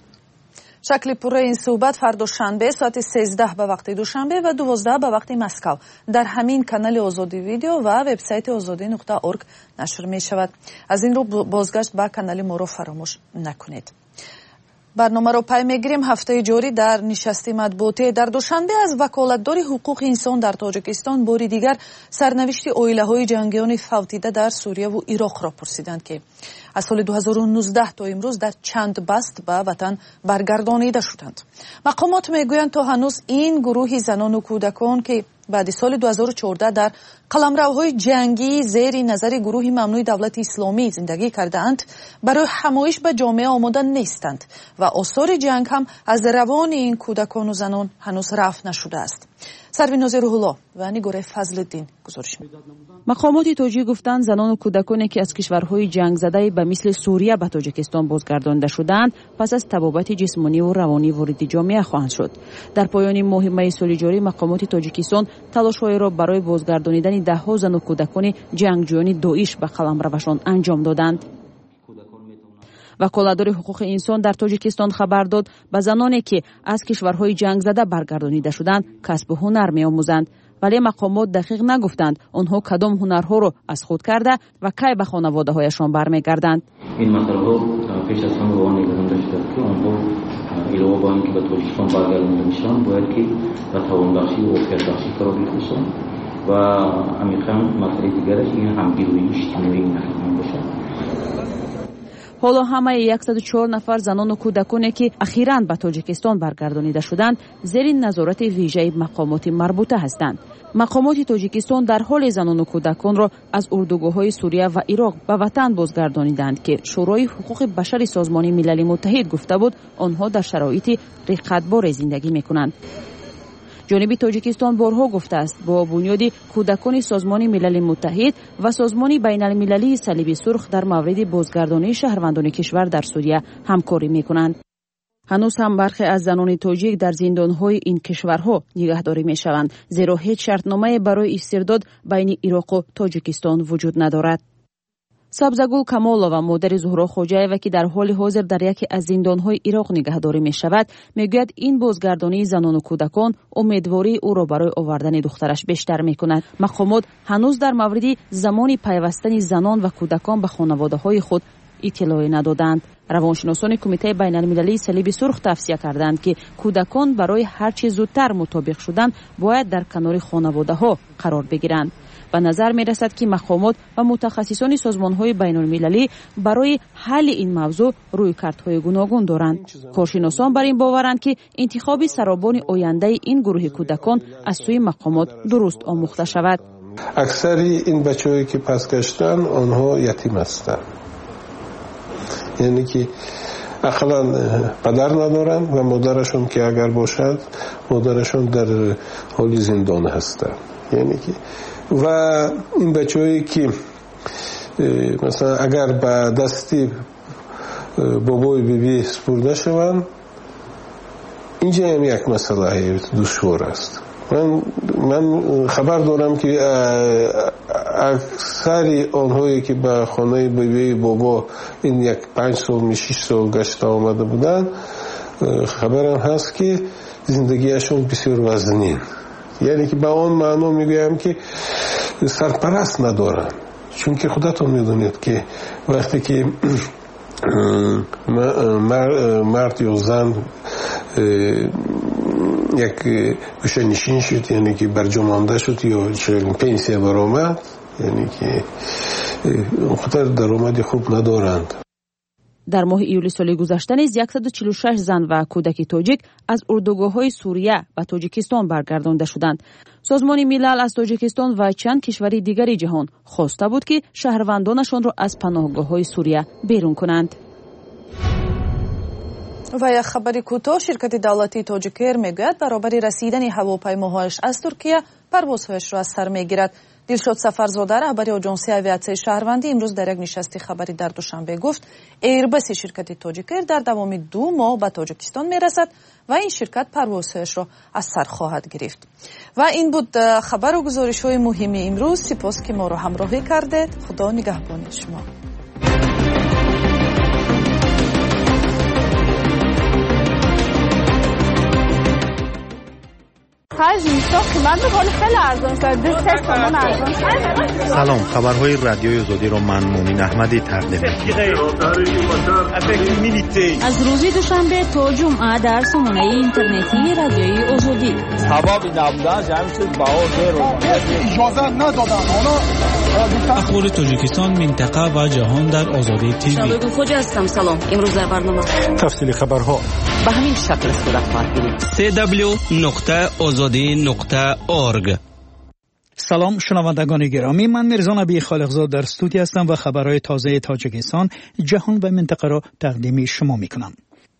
شکل پوره این صحبت فردا شنبه ساعت سیزده به وقت دوشنبه و دوازده به وقت مسکو در همین کانال آزادی ویدیو و وبسایت آزادی نقطه اورگ نشر می شود. از این رو بازگشت به کانال ما رو فراموش نکنید. برنامه رو پی میگیریم. هفته جاری در نشست مطبوعاتی در دوشنبه از وکالتدار حقوق انسان در تاجیکستان باری دیگر سرنوشت عائله‌های جنگیان فوتیده در سوریه و عراق را پرسیدند که از سال دو هزار و نوزده تا امروز در چند بست به وطن برگردانیده شدند. مقامات میگویند تا هنوز این گروه زنان و کودکان که بعد سال دو هزار و چهارده در قلمروهای جنگی زیر نظر گروه ممنوع دولت اسلامی زندگی کردند برای همایش به جامعه آماده نیستند و آثار جنگ هم از روان این کودکان و زنان هنوز رفع نشده است. سرویناز روح‌الله و نگار فضل‌الدین گزارش می‌دهند. مقامات تاجیک گفتند زنان و کودکانی که از کشورهای جنگ زده به مثل سوریه به تاجیکستان بازگردانده شدند پس از تبابت جسمانی و روانی وارد جامعه خواهند شد. در پایان ماه سال جاری مقامات تاجیکستان تلاش‌های را برای بازگردانیدن ده‌ها زن و کودکان جنگجویان داعش به قلمروشان انجام دادند. وکالتدار حقوق انسان در تاجیکستان خبر داد به زنانی که از کشورهای جنگ زده برگردانیده شدند کسب هنر می‌آموزند، ولی مقامات دقیق نگفتند آنها کدام هنرها را از خود کرده و کی به خانواده‌هایشان برمیگردند. این مسئله پیش از همه روان نگرانده شده که آنها علاوه بر اینکه به تاجیکستان برگردانده میشن باید که به توانبخشی و عافیت‌بخشی کار بکنند و عمیقاً مسئله دیگرش این همگیری اجتماعی نخواهد باشد. حالا همه صد و چهار نفر زنان و کودکانی که اخیراً به تاجیکستان برگردانیده شدند زیر نظارت ویژه مقامات مربوطه هستند. مقامات تاجیکستان در حال زنان و کودکان را از اردوگاه‌های سوریه و عراق به وطن بازگردانیدند که شورای حقوق بشر سازمان ملل متحد گفته بود آنها در شرایط رقتبار زندگی می‌کنند. جانب تاجیکستان بارها گفته است با بنیاد کودکان سازمان ملل متحد و سازمان بین المللی صلیب سرخ در مورد بازگردانی شهروندان کشور در سوریه همکاری می‌کنند. هنوز هم برخی از زنان تاجیک در زندان‌های این کشورها نگهداری می‌شوند، زیرا هیچ شرطنامه برای استرداد بین عراق و تاجیکستان وجود ندارد. سبزگل کمالова مادر زهرا خوجایeva که در حال حاضر در یکی از زندان‌های عراق نگهداری می‌شود میگوید این بازگردانی زنان و کودکان امیدواری او را برای آوردن دخترش بیشتر می‌کند. مقامات هنوز در مورد زمان پیوستن زنان و کودکان به خانواده‌های خود اطلاعی ندادند. روانشناسان کمیته بین المللی صلیب سرخ توصیه کردند که کودکان برای هر چه زودتر مطابق شدن باید در کنار خانواده‌ها قرار بگیرند. به نظر می رسد که مقامات و متخصصان سازمان‌های بین المللی برای حل این موضوع رویکردهای گوناگون دارند. کارشناسان بر این باورند که انتخاب سرابان آینده این گروه کودکان از سوی مقامات درست آموخته شود. اکثر این بچه‌هایی که پس گشتن آنها یتیم هستند، یعنی که اقلا پدر ندارن و مادرشون که اگر باشد مادرشون در حال زندان هستند. یعنی که و این بچه‌هایی که مثلا اگر به دستی بابای بیبی سپرده شوند اینجا هم یک مسئله دشوار است. من من خبر دارم که اکثر آنهایی که به خانه بیبی بابا این یک پنج سال شش سال گشته آمده بودن خبرم هست که زندگیشون بسیار وزنین، یعنی که به آن معنا میگویم که سرپرست ندارن، چون که خودتون میدونید که وقتی که مرد یا زن یک گوشه نشین شد، یعنی که برجامانده شد یا پنسیه برآمد، یعنی که خاطر درآمدی خوب ندارند. در ماه ایول سال گذشته نیز صد و چهل و شش زن و کودک تاجیک از اردوگاه‌های سوریه و تاجیکستان برگردانده شدند. سازمان ملل از تاجیکستان و چند کشور دیگری جهان خواسته بود که شهروندانشان را از پناهگاه‌های سوریه بیرون کنند. و یک خبری کوتاه، شرکت دولتی تاجیکر میگوید برابر رسیدن هواپیماهایش از ترکیه پروازهایش را از سر میگیرد. دلشاد سفرزاده رهبر آژانسی آویاسیون شهروندی امروز در یک نشست خبری در دوشنبه گفت ایربس شرکت تاجیکر در دوام دو ماه به تاجیکستان میرسد و این شرکت پروازهایش را از سر خواهد گرفت. و این بود خبر و گزارش های مهم امروز. سپاس که ما را همراهی کردید. خدا نگهبان شما. سلام، خبرهای رادیوی آزادی را من مومن احمدی تقدیم می‌کنم. از روز دوشنبه تا جمعه در سامانه اینترنتی رادیوی آزادی. سبب نبودن همین چیز باور رو اجازه ندادن. حالا اخبار تاجیکستان، منطقه و جهان در آزادی تیوی. شباب خوش هستم. سلام. امروز در برنامه تفصیل خبرها به همین شکل صورت خواهد گرفت. سی دبلیو نقطه آزادی نقطه اورگ. سلام شنوندگان گرامی، من میرزا نبی خالقزاد در استودیو هستم و خبرهای تازه تاجیکستان، جهان و منطقه را تقدیم شما میکنم.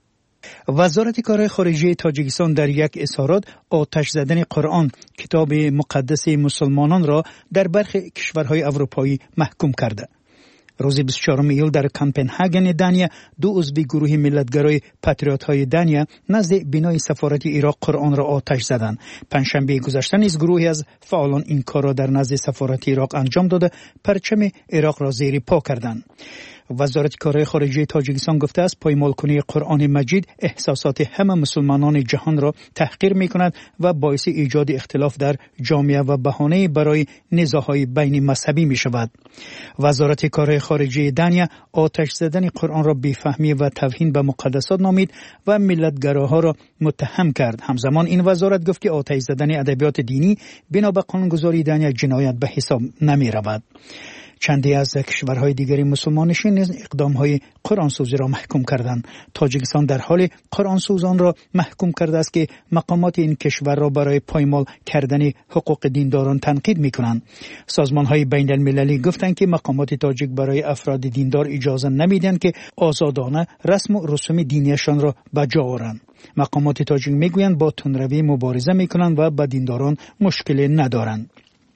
وزارت کار خارجه تاجیکستان در یک اظهارات آتش زدن قرآن، کتاب مقدس مسلمانان را در برخی کشورهای اروپایی محکوم کرده. روز بیست و چهارم ایول در کپنهاگن دانیا دو عضو گروه ملتگرای پاتریوت‌های دانیا نزد بنای سفارت عراق قرآن را آتش زدند. پنجشنبه گذشته نیز گروهی از فعالان این کار را در نزد سفارت عراق انجام داده پرچم عراق را زیر پا کردند. وزارت کار خارجه تاجیکستان گفته است پایمال کنی قرآن مجید احساسات همه مسلمانان جهان را تحقیر می کند و باعث ایجاد اختلاف در جامعه و بهانه برای نزاع‌های بین مذهبی می شود. وزارت کار خارجه دانیا آتش زدن قرآن را بیفهمی و توهین به مقدسات نامید و ملتگراها را متهم کرد. همزمان این وزارت گفت که آتش زدن ادبیات دینی بنا به قانونگذاری دانیا جنایت به حساب نمی رود. چندی از کشورهای دیگری مسلمانشین نیز اقدامهای قرآنسوزی را محکوم کردند. تاجیکستان در حال قرآنسوزان را محکوم کرده است که مقامات این کشور را برای پایمال کردن حقوق دینداران تنقید می‌کنند. سازمان‌های بین المللی گفتند که مقامات تاجیک برای افراد دیندار اجازه نمی‌دهند که آزادانه رسم و رسوم دینیشان را به جا آورند. مقامات تاجیک می‌گویند با تندروی مبارزه می‌کنند و با دینداران مشکلی ندارند.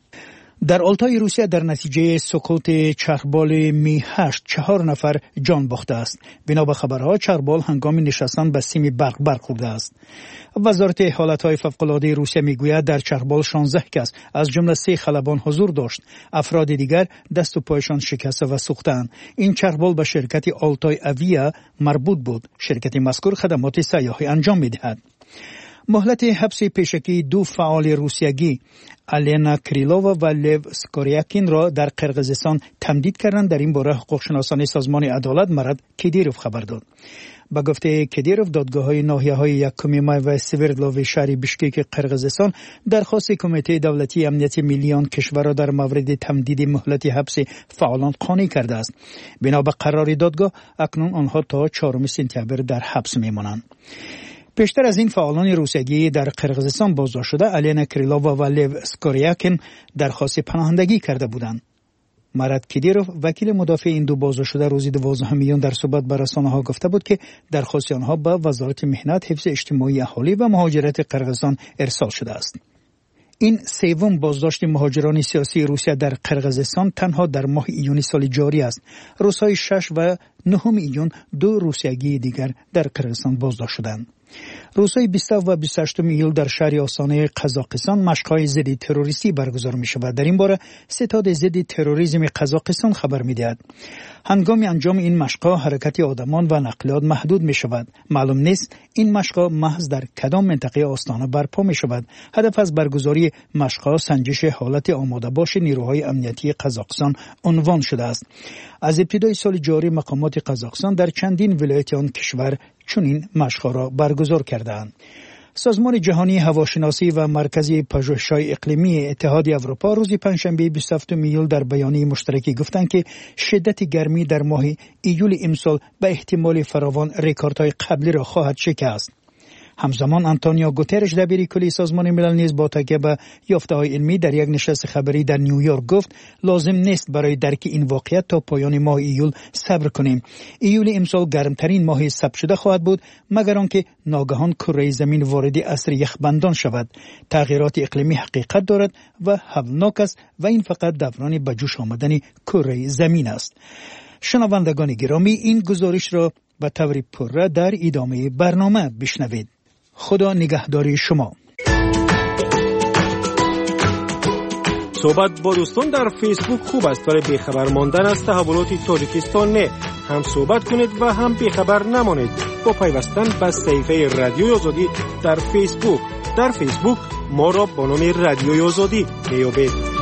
در آلتای روسیه در نتیجه سقوط چرخبال می هشت چهار نفر جان باخته است. بنا به خبرها چرخبال هنگام نشستن به سیم برق برخورده است. وزارت حالتهای فوق‌العاده روسیه میگوید در چرخبال شانزده کس از جمله سه خلبان حضور داشت. افراد دیگر دست و پایشان شکسته و سوختند. این چرخبال به شرکت آلتای اویا مربوط بود. شرکت مذکور خدمات سیاحی انجام میدهد. مهلت حبس پیشکی دو فعال روسیگی الینا کریلووا و لیو سکوریاکین را در قرقیزستان تمدید کردند. در این باره حقوقشناسان سازمان عدالت مراد کدیروف خبر داد. با گفته کدیروف دادگاه‌های ناحیه‌های یکم مای و سوردلوو شهر بیشکک قرقیزستان درخواست کمیته دولتی امنیت ملی آن کشور را در مورد تمدید مهلت حبس فعالان قانع کرده است. بنا به قرار دادگاه اکنون آنها تا چهارم سپتامبر در حبس می‌مانند. پیشتر از این فعالان روسیگی در قرقیزستان بازداشت شده الینا کریلووا و لیو سکوریاکین درخواست پناهندگی کرده بودند. مراد کدیروف وکیل مدافع این دو بازداشت شده روز دوازدهم میلیون در صحبت با رسانه‌ها گفته بود که درخواست آنها به وزارت مهنت، حفظ اجتماعی اهالی و مهاجرت قرقیزستان ارسال شده است. این سوم بازداشت مهاجران سیاسی روسیه در قرقیزستان تنها در ماه ایون سال جاری است. روزهای شش و نهم ایون دو روسیگی دیگر در قرقیزستان بازداشت شدند. روزهای بیست و بیست و هشت ایول در شهر آستانه قزاقستان مشق‌های ضد تروریستی برگزار می شود. در این باره ستاد ضد تروریسم قزاقستان خبر می دهد. هنگام انجام این مشق‌ها حرکت آدمان و نقلیات محدود می شود. معلوم نیست این مشق‌ها محض در کدام منطقه آستانه برپا می شود. هدف از برگزاری مشق‌ها سنجش حالت آماده باش نیروهای امنیتی قزاقستان عنوان شده است. از ابتدای سال جاری مقامات قزاقستان در چندین ولایت آن کشور چنین مشق‌ها را برگزار کردند. سازمان جهانی هواشناسی و مرکز پژوهش‌های اقلیمی اتحاد اروپا روز پنجشنبه بیست و هفتم ایول در بیانیه مشترکی گفتند که شدت گرمی در ماه ایول امسال به احتمال فراوان رکوردهای قبلی را خواهد شکست. همزمان آنتونیو گوترش دبیر کلی سازمان ملل نیز با تکیه به یافته‌های علمی در یک نشست خبری در نیویورک گفت لازم نیست برای درک این واقعیت تا پایان ماه ایول صبر کنیم. ایول امسال گرمترین ماه ثبت شده خواهد بود مگر آنکه ناگهان کره زمین وارد عصر یخبندان شود. تغییرات اقلیمی حقیقت دارد و هولناک است و این فقط دوران به جوش آمدن کره زمین است. شنوندگان گرامی، این گزارش را به طور پره در ادامه برنامه بشنوید. خدا نگهداری شما. صحبت با دوستان در فیسبوک خوب است ولی بیخبر ماندن از تحولات تاجیکستان نه. هم صحبت کنید و هم بیخبر نمانید با پیوستن به صفحه رادیوی آزادی در فیسبوک. در فیسبوک ما را با نام رادیوی آزادی بیابید.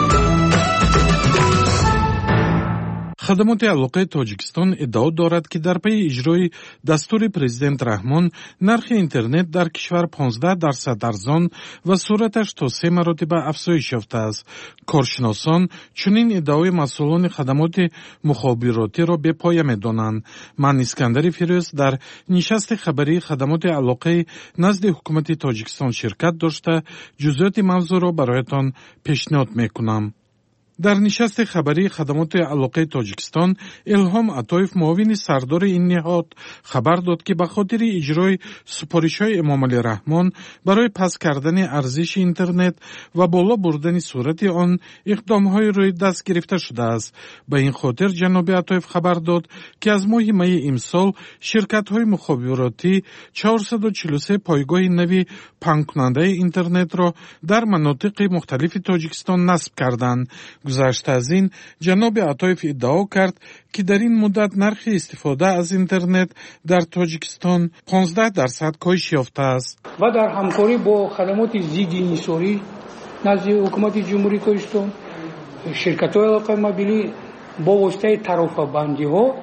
خدمات علاقه تاجیکستان ادعا دارد که در پی اجرای دستور پرزیدنت رحمان نرخ اینترنت در کشور پانزده درصد ارزان و سرعتش تا سه مراتب افزایش یافته است. کارشناسان چنین ادعای مسئولان خدمات مخابراتی را به پایه می‌دانند. من اسکندر فیروز در نشست خبری خدمات علاقه نزد حکومت تاجیکستان شرکت داشته جزئیات موضوع را برایتان پیشنهاد می‌کنم. در نشست خبری خدمات علاقه تاجیکستان الهام عطایف معاون سردار این نهاد خبر داد که به خاطر اجرای سفارش‌های امام علی رحمان برای پس کردن ارزش اینترنت و بالا بردن سرعت آن اقدام‌های روی دست گرفته شده است. به این خاطر جناب عطایف خبر داد که از ماه می امسال شرکت‌های مخابراتی چهارصد و چهل و سه پایگاه نوی پهن کننده اینترنت را در مناطق مختلف تاجیکستان نصب کردند. گذشته از این جناب عطایف ادعا کرد که در این مدت نرخ استفاده از اینترنت در تاجیکستان پانزده درصد کاهش یافته است و در همکاری با خدمات ضد انحصاری نزد حکومت جمهوری تاجیکستان شرکت‌های علاقه موبیلی با واسطه طرفه‌بندی‌ها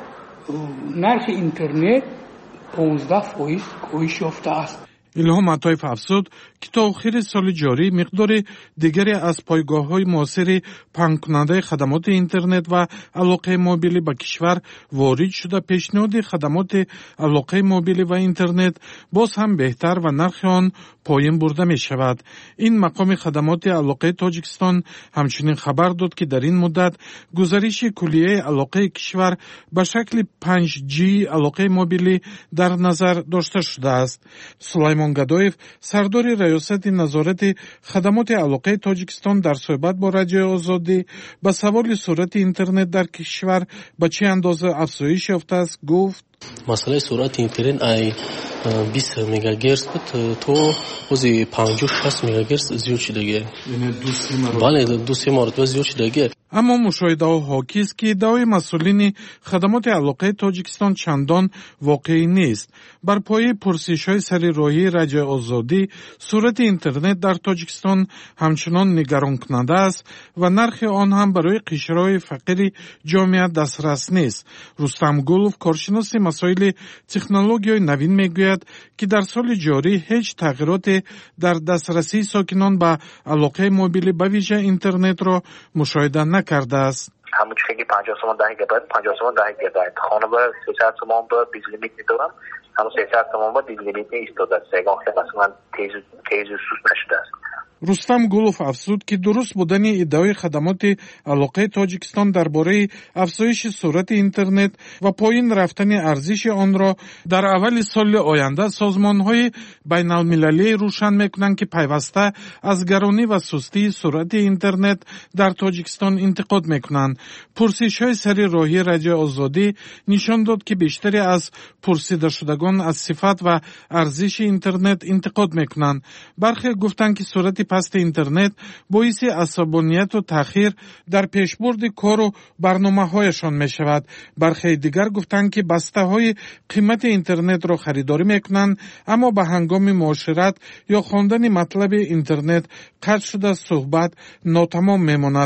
نرخ اینترنت پانزده درصد کاهش یافته است. الهام عطایف افزود که تا آخر سال جاری مقدار دیگری از پایگاه‌های معاصر پهن کننده خدمات اینترنت و علاقه موبیلی به کشور وارد شده پیشنهاد خدمات علاقه موبیلی و اینترنت باز هم بهتر و نرخ آن پایین برده می شود. این مقام خدمات علاقه تاجیکستان همچنین خبر داد که در این مدت گزارش کلیه علاقه کشور به شکل پنج جی علاقه موبیلی در نظر داشته شده است. سلیمان گدایف سردار ریاست نظارت خدمات علاقه تاجیکستان در صحبت با رادیوی آزادی به سوال سرعت اینترنت در کشور به چه اندازه افزایش یافته است گفت مسئله سرعت اینترنت ای بیست مگاگرتز بود تو روزی پنجاه شصت مگاگرتز زیاد شده. یعنی دو سه مرتبه بله دو سه مرتبه زیاد شده. اما مشاهده ها حاکی است که ادعای مسئولین خدمات علاقه تاجیکستان چندان واقعی نیست. بر پایه پرسش های سر راهی رادیوی آزادی سرعت اینترنت در تاجیکستان همچنان نگران کننده است و نرخ آن هم برای قشرهای فقیر جامعه دسترس نیست. رستم گلوف کارشناس مسائل تکنولوژی نوین میگوید که در سال جاری هیچ تغییرات در دسترسی ساکنان به علاقه موبیلی به ویژه اینترنت را مشاهده نکرده است. همون چیزی که پنجاه تومان ده گیگابایت پنجاه تومان ده گیگابایت خانه با سیصد تومان با بیست لیمیت میدارم همون سیصد تومان با بیست لیمیت ایستاده است. سیگان خیلی مثلا تیز تیز سوس نشده است. رستم گلوف افزود که درست بودن ادعای خدمات علاقه تاجیکستان درباره افزایش سرعت اینترنت و پایین رفتن ارزش آن را در اول سال آینده سازمان‌های بین‌المللی روشن می‌کنند که پیوسته از گرانی و سستی سرعت اینترنت در تاجیکستان انتقاد می‌کنند. پرسش‌های سر راهی رادیوی آزادی نشان داد که بیشتری از پرسیده شدگان از صفت و ارزش اینترنت انتقاد می‌کنند. برخی گفتند که سرعت پست اینترنت باعث عصبانیت و تأخیر در پیشبرد کار و برنامه‌هایشان می‌شود. برخی دیگر گفتند که بسته‌های قیمت اینترنت را خریداری می‌کنند اما به هنگام معاشرت یا خواندن مطلب اینترنت قطع شده صحبت ناتمام می‌ماند.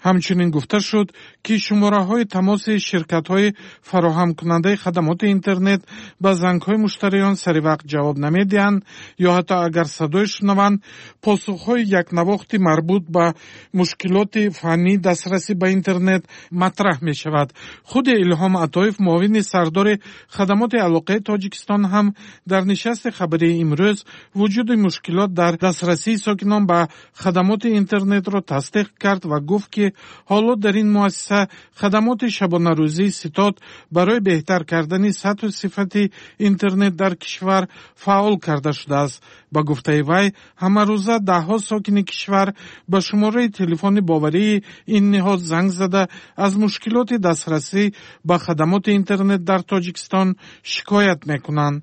همچنین گفته شد که شماره‌های تماس شرکت‌های فراهم کننده خدمات اینترنت به زنگ‌های مشتریان سری وقت جواب نمی‌دهند یا حتی اگر صدای شنوند پاسخ‌های یک نواخت مربوط به مشکلات فنی دسترسی به اینترنت مطرح می‌شود. خود الهام عطایف معاون سردار خدمات علاقه تاجیکستان هم در نشست خبری امروز وجود مشکلات در دسترسی ساکنان به خدمات اینترنت را تصدیق کرد و گفت که حالا در این مؤسسه خدمات شبانه روزی ستاد برای بهتر کردن سطح و صفت اینترنت در کشور فعال کرده شده است. با گفته وی همه روزه ده ها ساکن کشور به شماره تلفن باوری این نهاد زنگ زده از مشکلات دسترسی به خدمات اینترنت در تاجیکستان شکایت میکنند.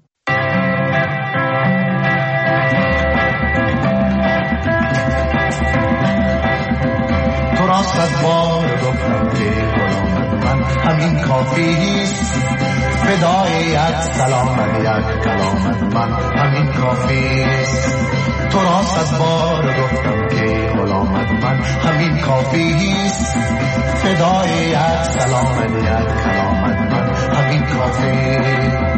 تو را صد بار گفتم که غلامت من همین کافیست، فدای یک سلامت یک کلامت من همین کافیست. تو را صد بار گفتم که غلامت من همین کافیست، فدای یک سلامت یک کلامت من همین کافیست.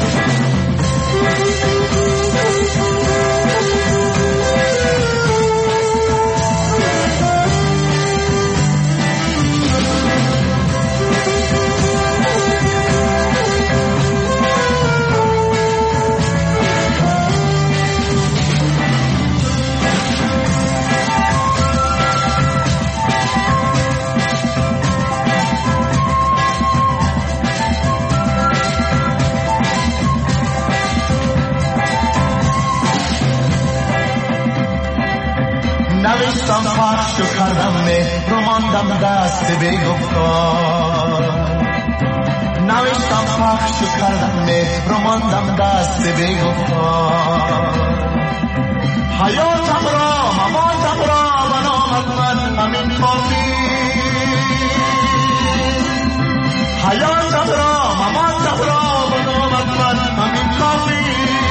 نوشتم پخش و کردم مهر و ماندم دست بیگفتار، نوشتم پخش و کردم مهر و ماندم دست بیگفتار. حیاتم را مماتم را بنامت من همین کافی، حیاتم را مماتم را بنامت من همین کافی.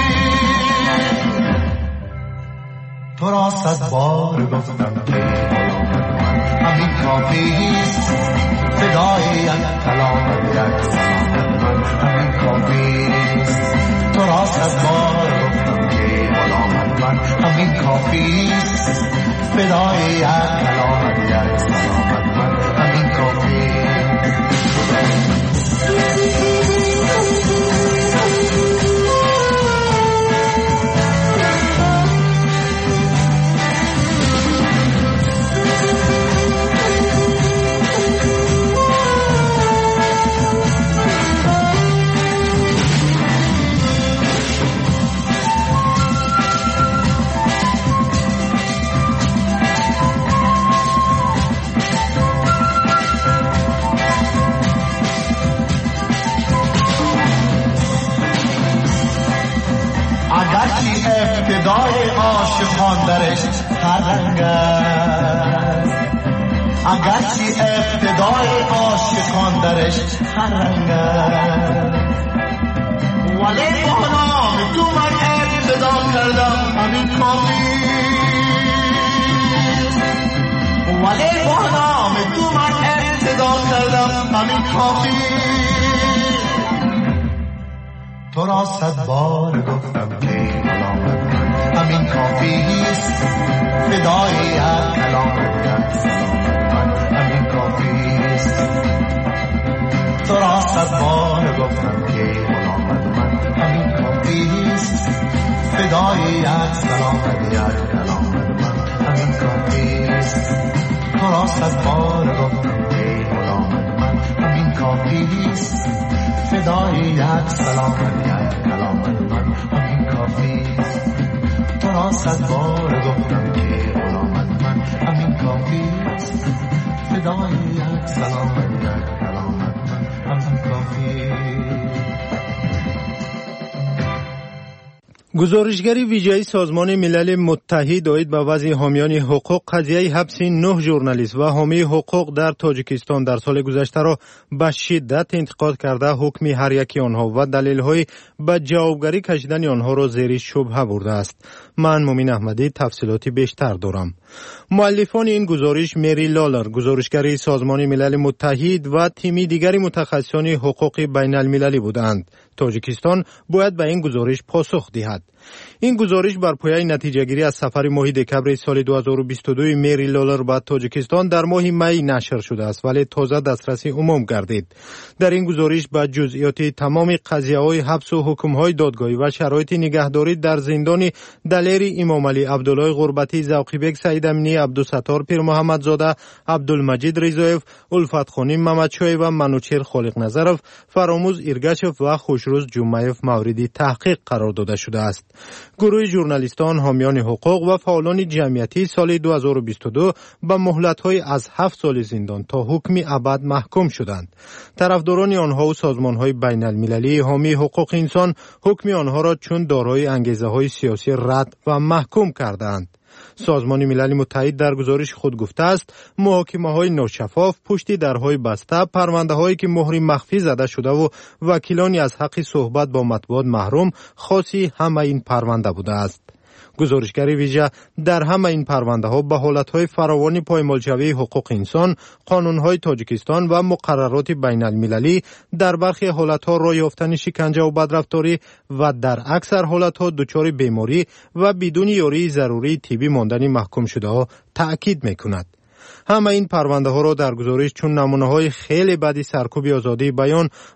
تو را صد بار گفتم که غلامت من همین کافیست، فدای یک کلامت یک سلامت من همین کافیست. تو را صد بار گفتم که غلامت من همین کافیست، فدای یک کلامت یک سلامت من همین کافیست. اگرچه ابتدای عاشقان درش هر رنگ است، اگرچه ابتدای عاشقان درش هر رنگ است، ولی با نام تو من ابتدا کردم همین کافی، ولی با نام تو من ابتدا کردم همین کافی. تو را صد بار گفتم که غلامت من همین کافیست، فدای یک کلامت یک سلامت من همین کافیست. تو را صد بار گفتم که غلامت من همین کافیست، فدای یک سلامت یک کلامت من همین کافیست. تو را صد بار گفتم که غلامت من همین کافیست، فدای یک سلامت یک کلامت من همین کافیست. تو را صد بار گفتم که غلامت من همین کافیست، فدای یک سلامت یک کلامت من همین کافیست. گزارشگری ویژه‌ای سازمان ملل متحد آید به وضع حامیان حقوق قضیه حبس نه ژورنالیست و حامی حقوق در تاجیکستان در سال گذشته را به شدت انتقاد کرده حکم هر یکی آنها و دلیل‌های به جوابگری کشیدن آنها را زیر شبهه برده است. من مومین احمدی تفصیلاتی بیشتر دارم. مؤلفان این گزارش مری لالر، گزارشگر سازمان ملل متحد و تیمی دیگری متخصصان حقوق بین المللی بودند. تاجیکستان باید به این گزارش پاسخ دهد. این گزارش بر پایه نتیجه گیری از سفر ماه دکبر سال دو هزار و بیست و دو مری لالر به تاجیکستان در ماه می نشر شده است، ولی تازه دسترسی عموم گردید. در این گزارش به جزئیات تمام قضیه‌های حبس و حکم‌های دادگاهی و شرایط نگهداری در زندان دلیر امام علی عبدالله غربتی، ذوقی بیگ سعید امینی، عبدالستار پیر محمدزاده، عبدالمجید رضایف، الفت خانی محمدشاه و منوچهر خالق نظرов فراموز ایرگچف و خوشروز جمعیف موردی تحقیق قرار داده شده است. گروه ژورنالیستان، حامیان حقوق و فعالان جمعیتی سال دو هزار و بیست و دو به مهلت‌های از هفت سال زندان تا حکم ابد محکوم شدند. طرفداران آنها و سازمان‌های بین المللی حامی حقوق انسان حکم آنها را چون دارای انگیزه‌های سیاسی رد و محکوم کردند. سازمان ملل متحد در گزارش خود گفته است محاکمه‌های ناشفاف، پشت درهای بسته، پرونده‌هایی که مهر مخفی زده شده و وکیلانی از حق صحبت با مطبوعات محروم خاصی همه این پرونده بوده است. گزارشگر ویژه در همه این پرونده ها به حالتهای فراوانی پایمالجوی حقوق انسان، قانونهای تاجیکستان و مقررات بین المللی، در برخی حالتها راه یافتن شکنجه و بدرفتاری و در اکثر حالتها دچار بیماری و بدون یاری ضروری طبی ماندن محکوم شده ها تأکید میکند. همه این پرونده ها را در گزارش چون نمونه های خیلی بدی سرکوب آزادی بیان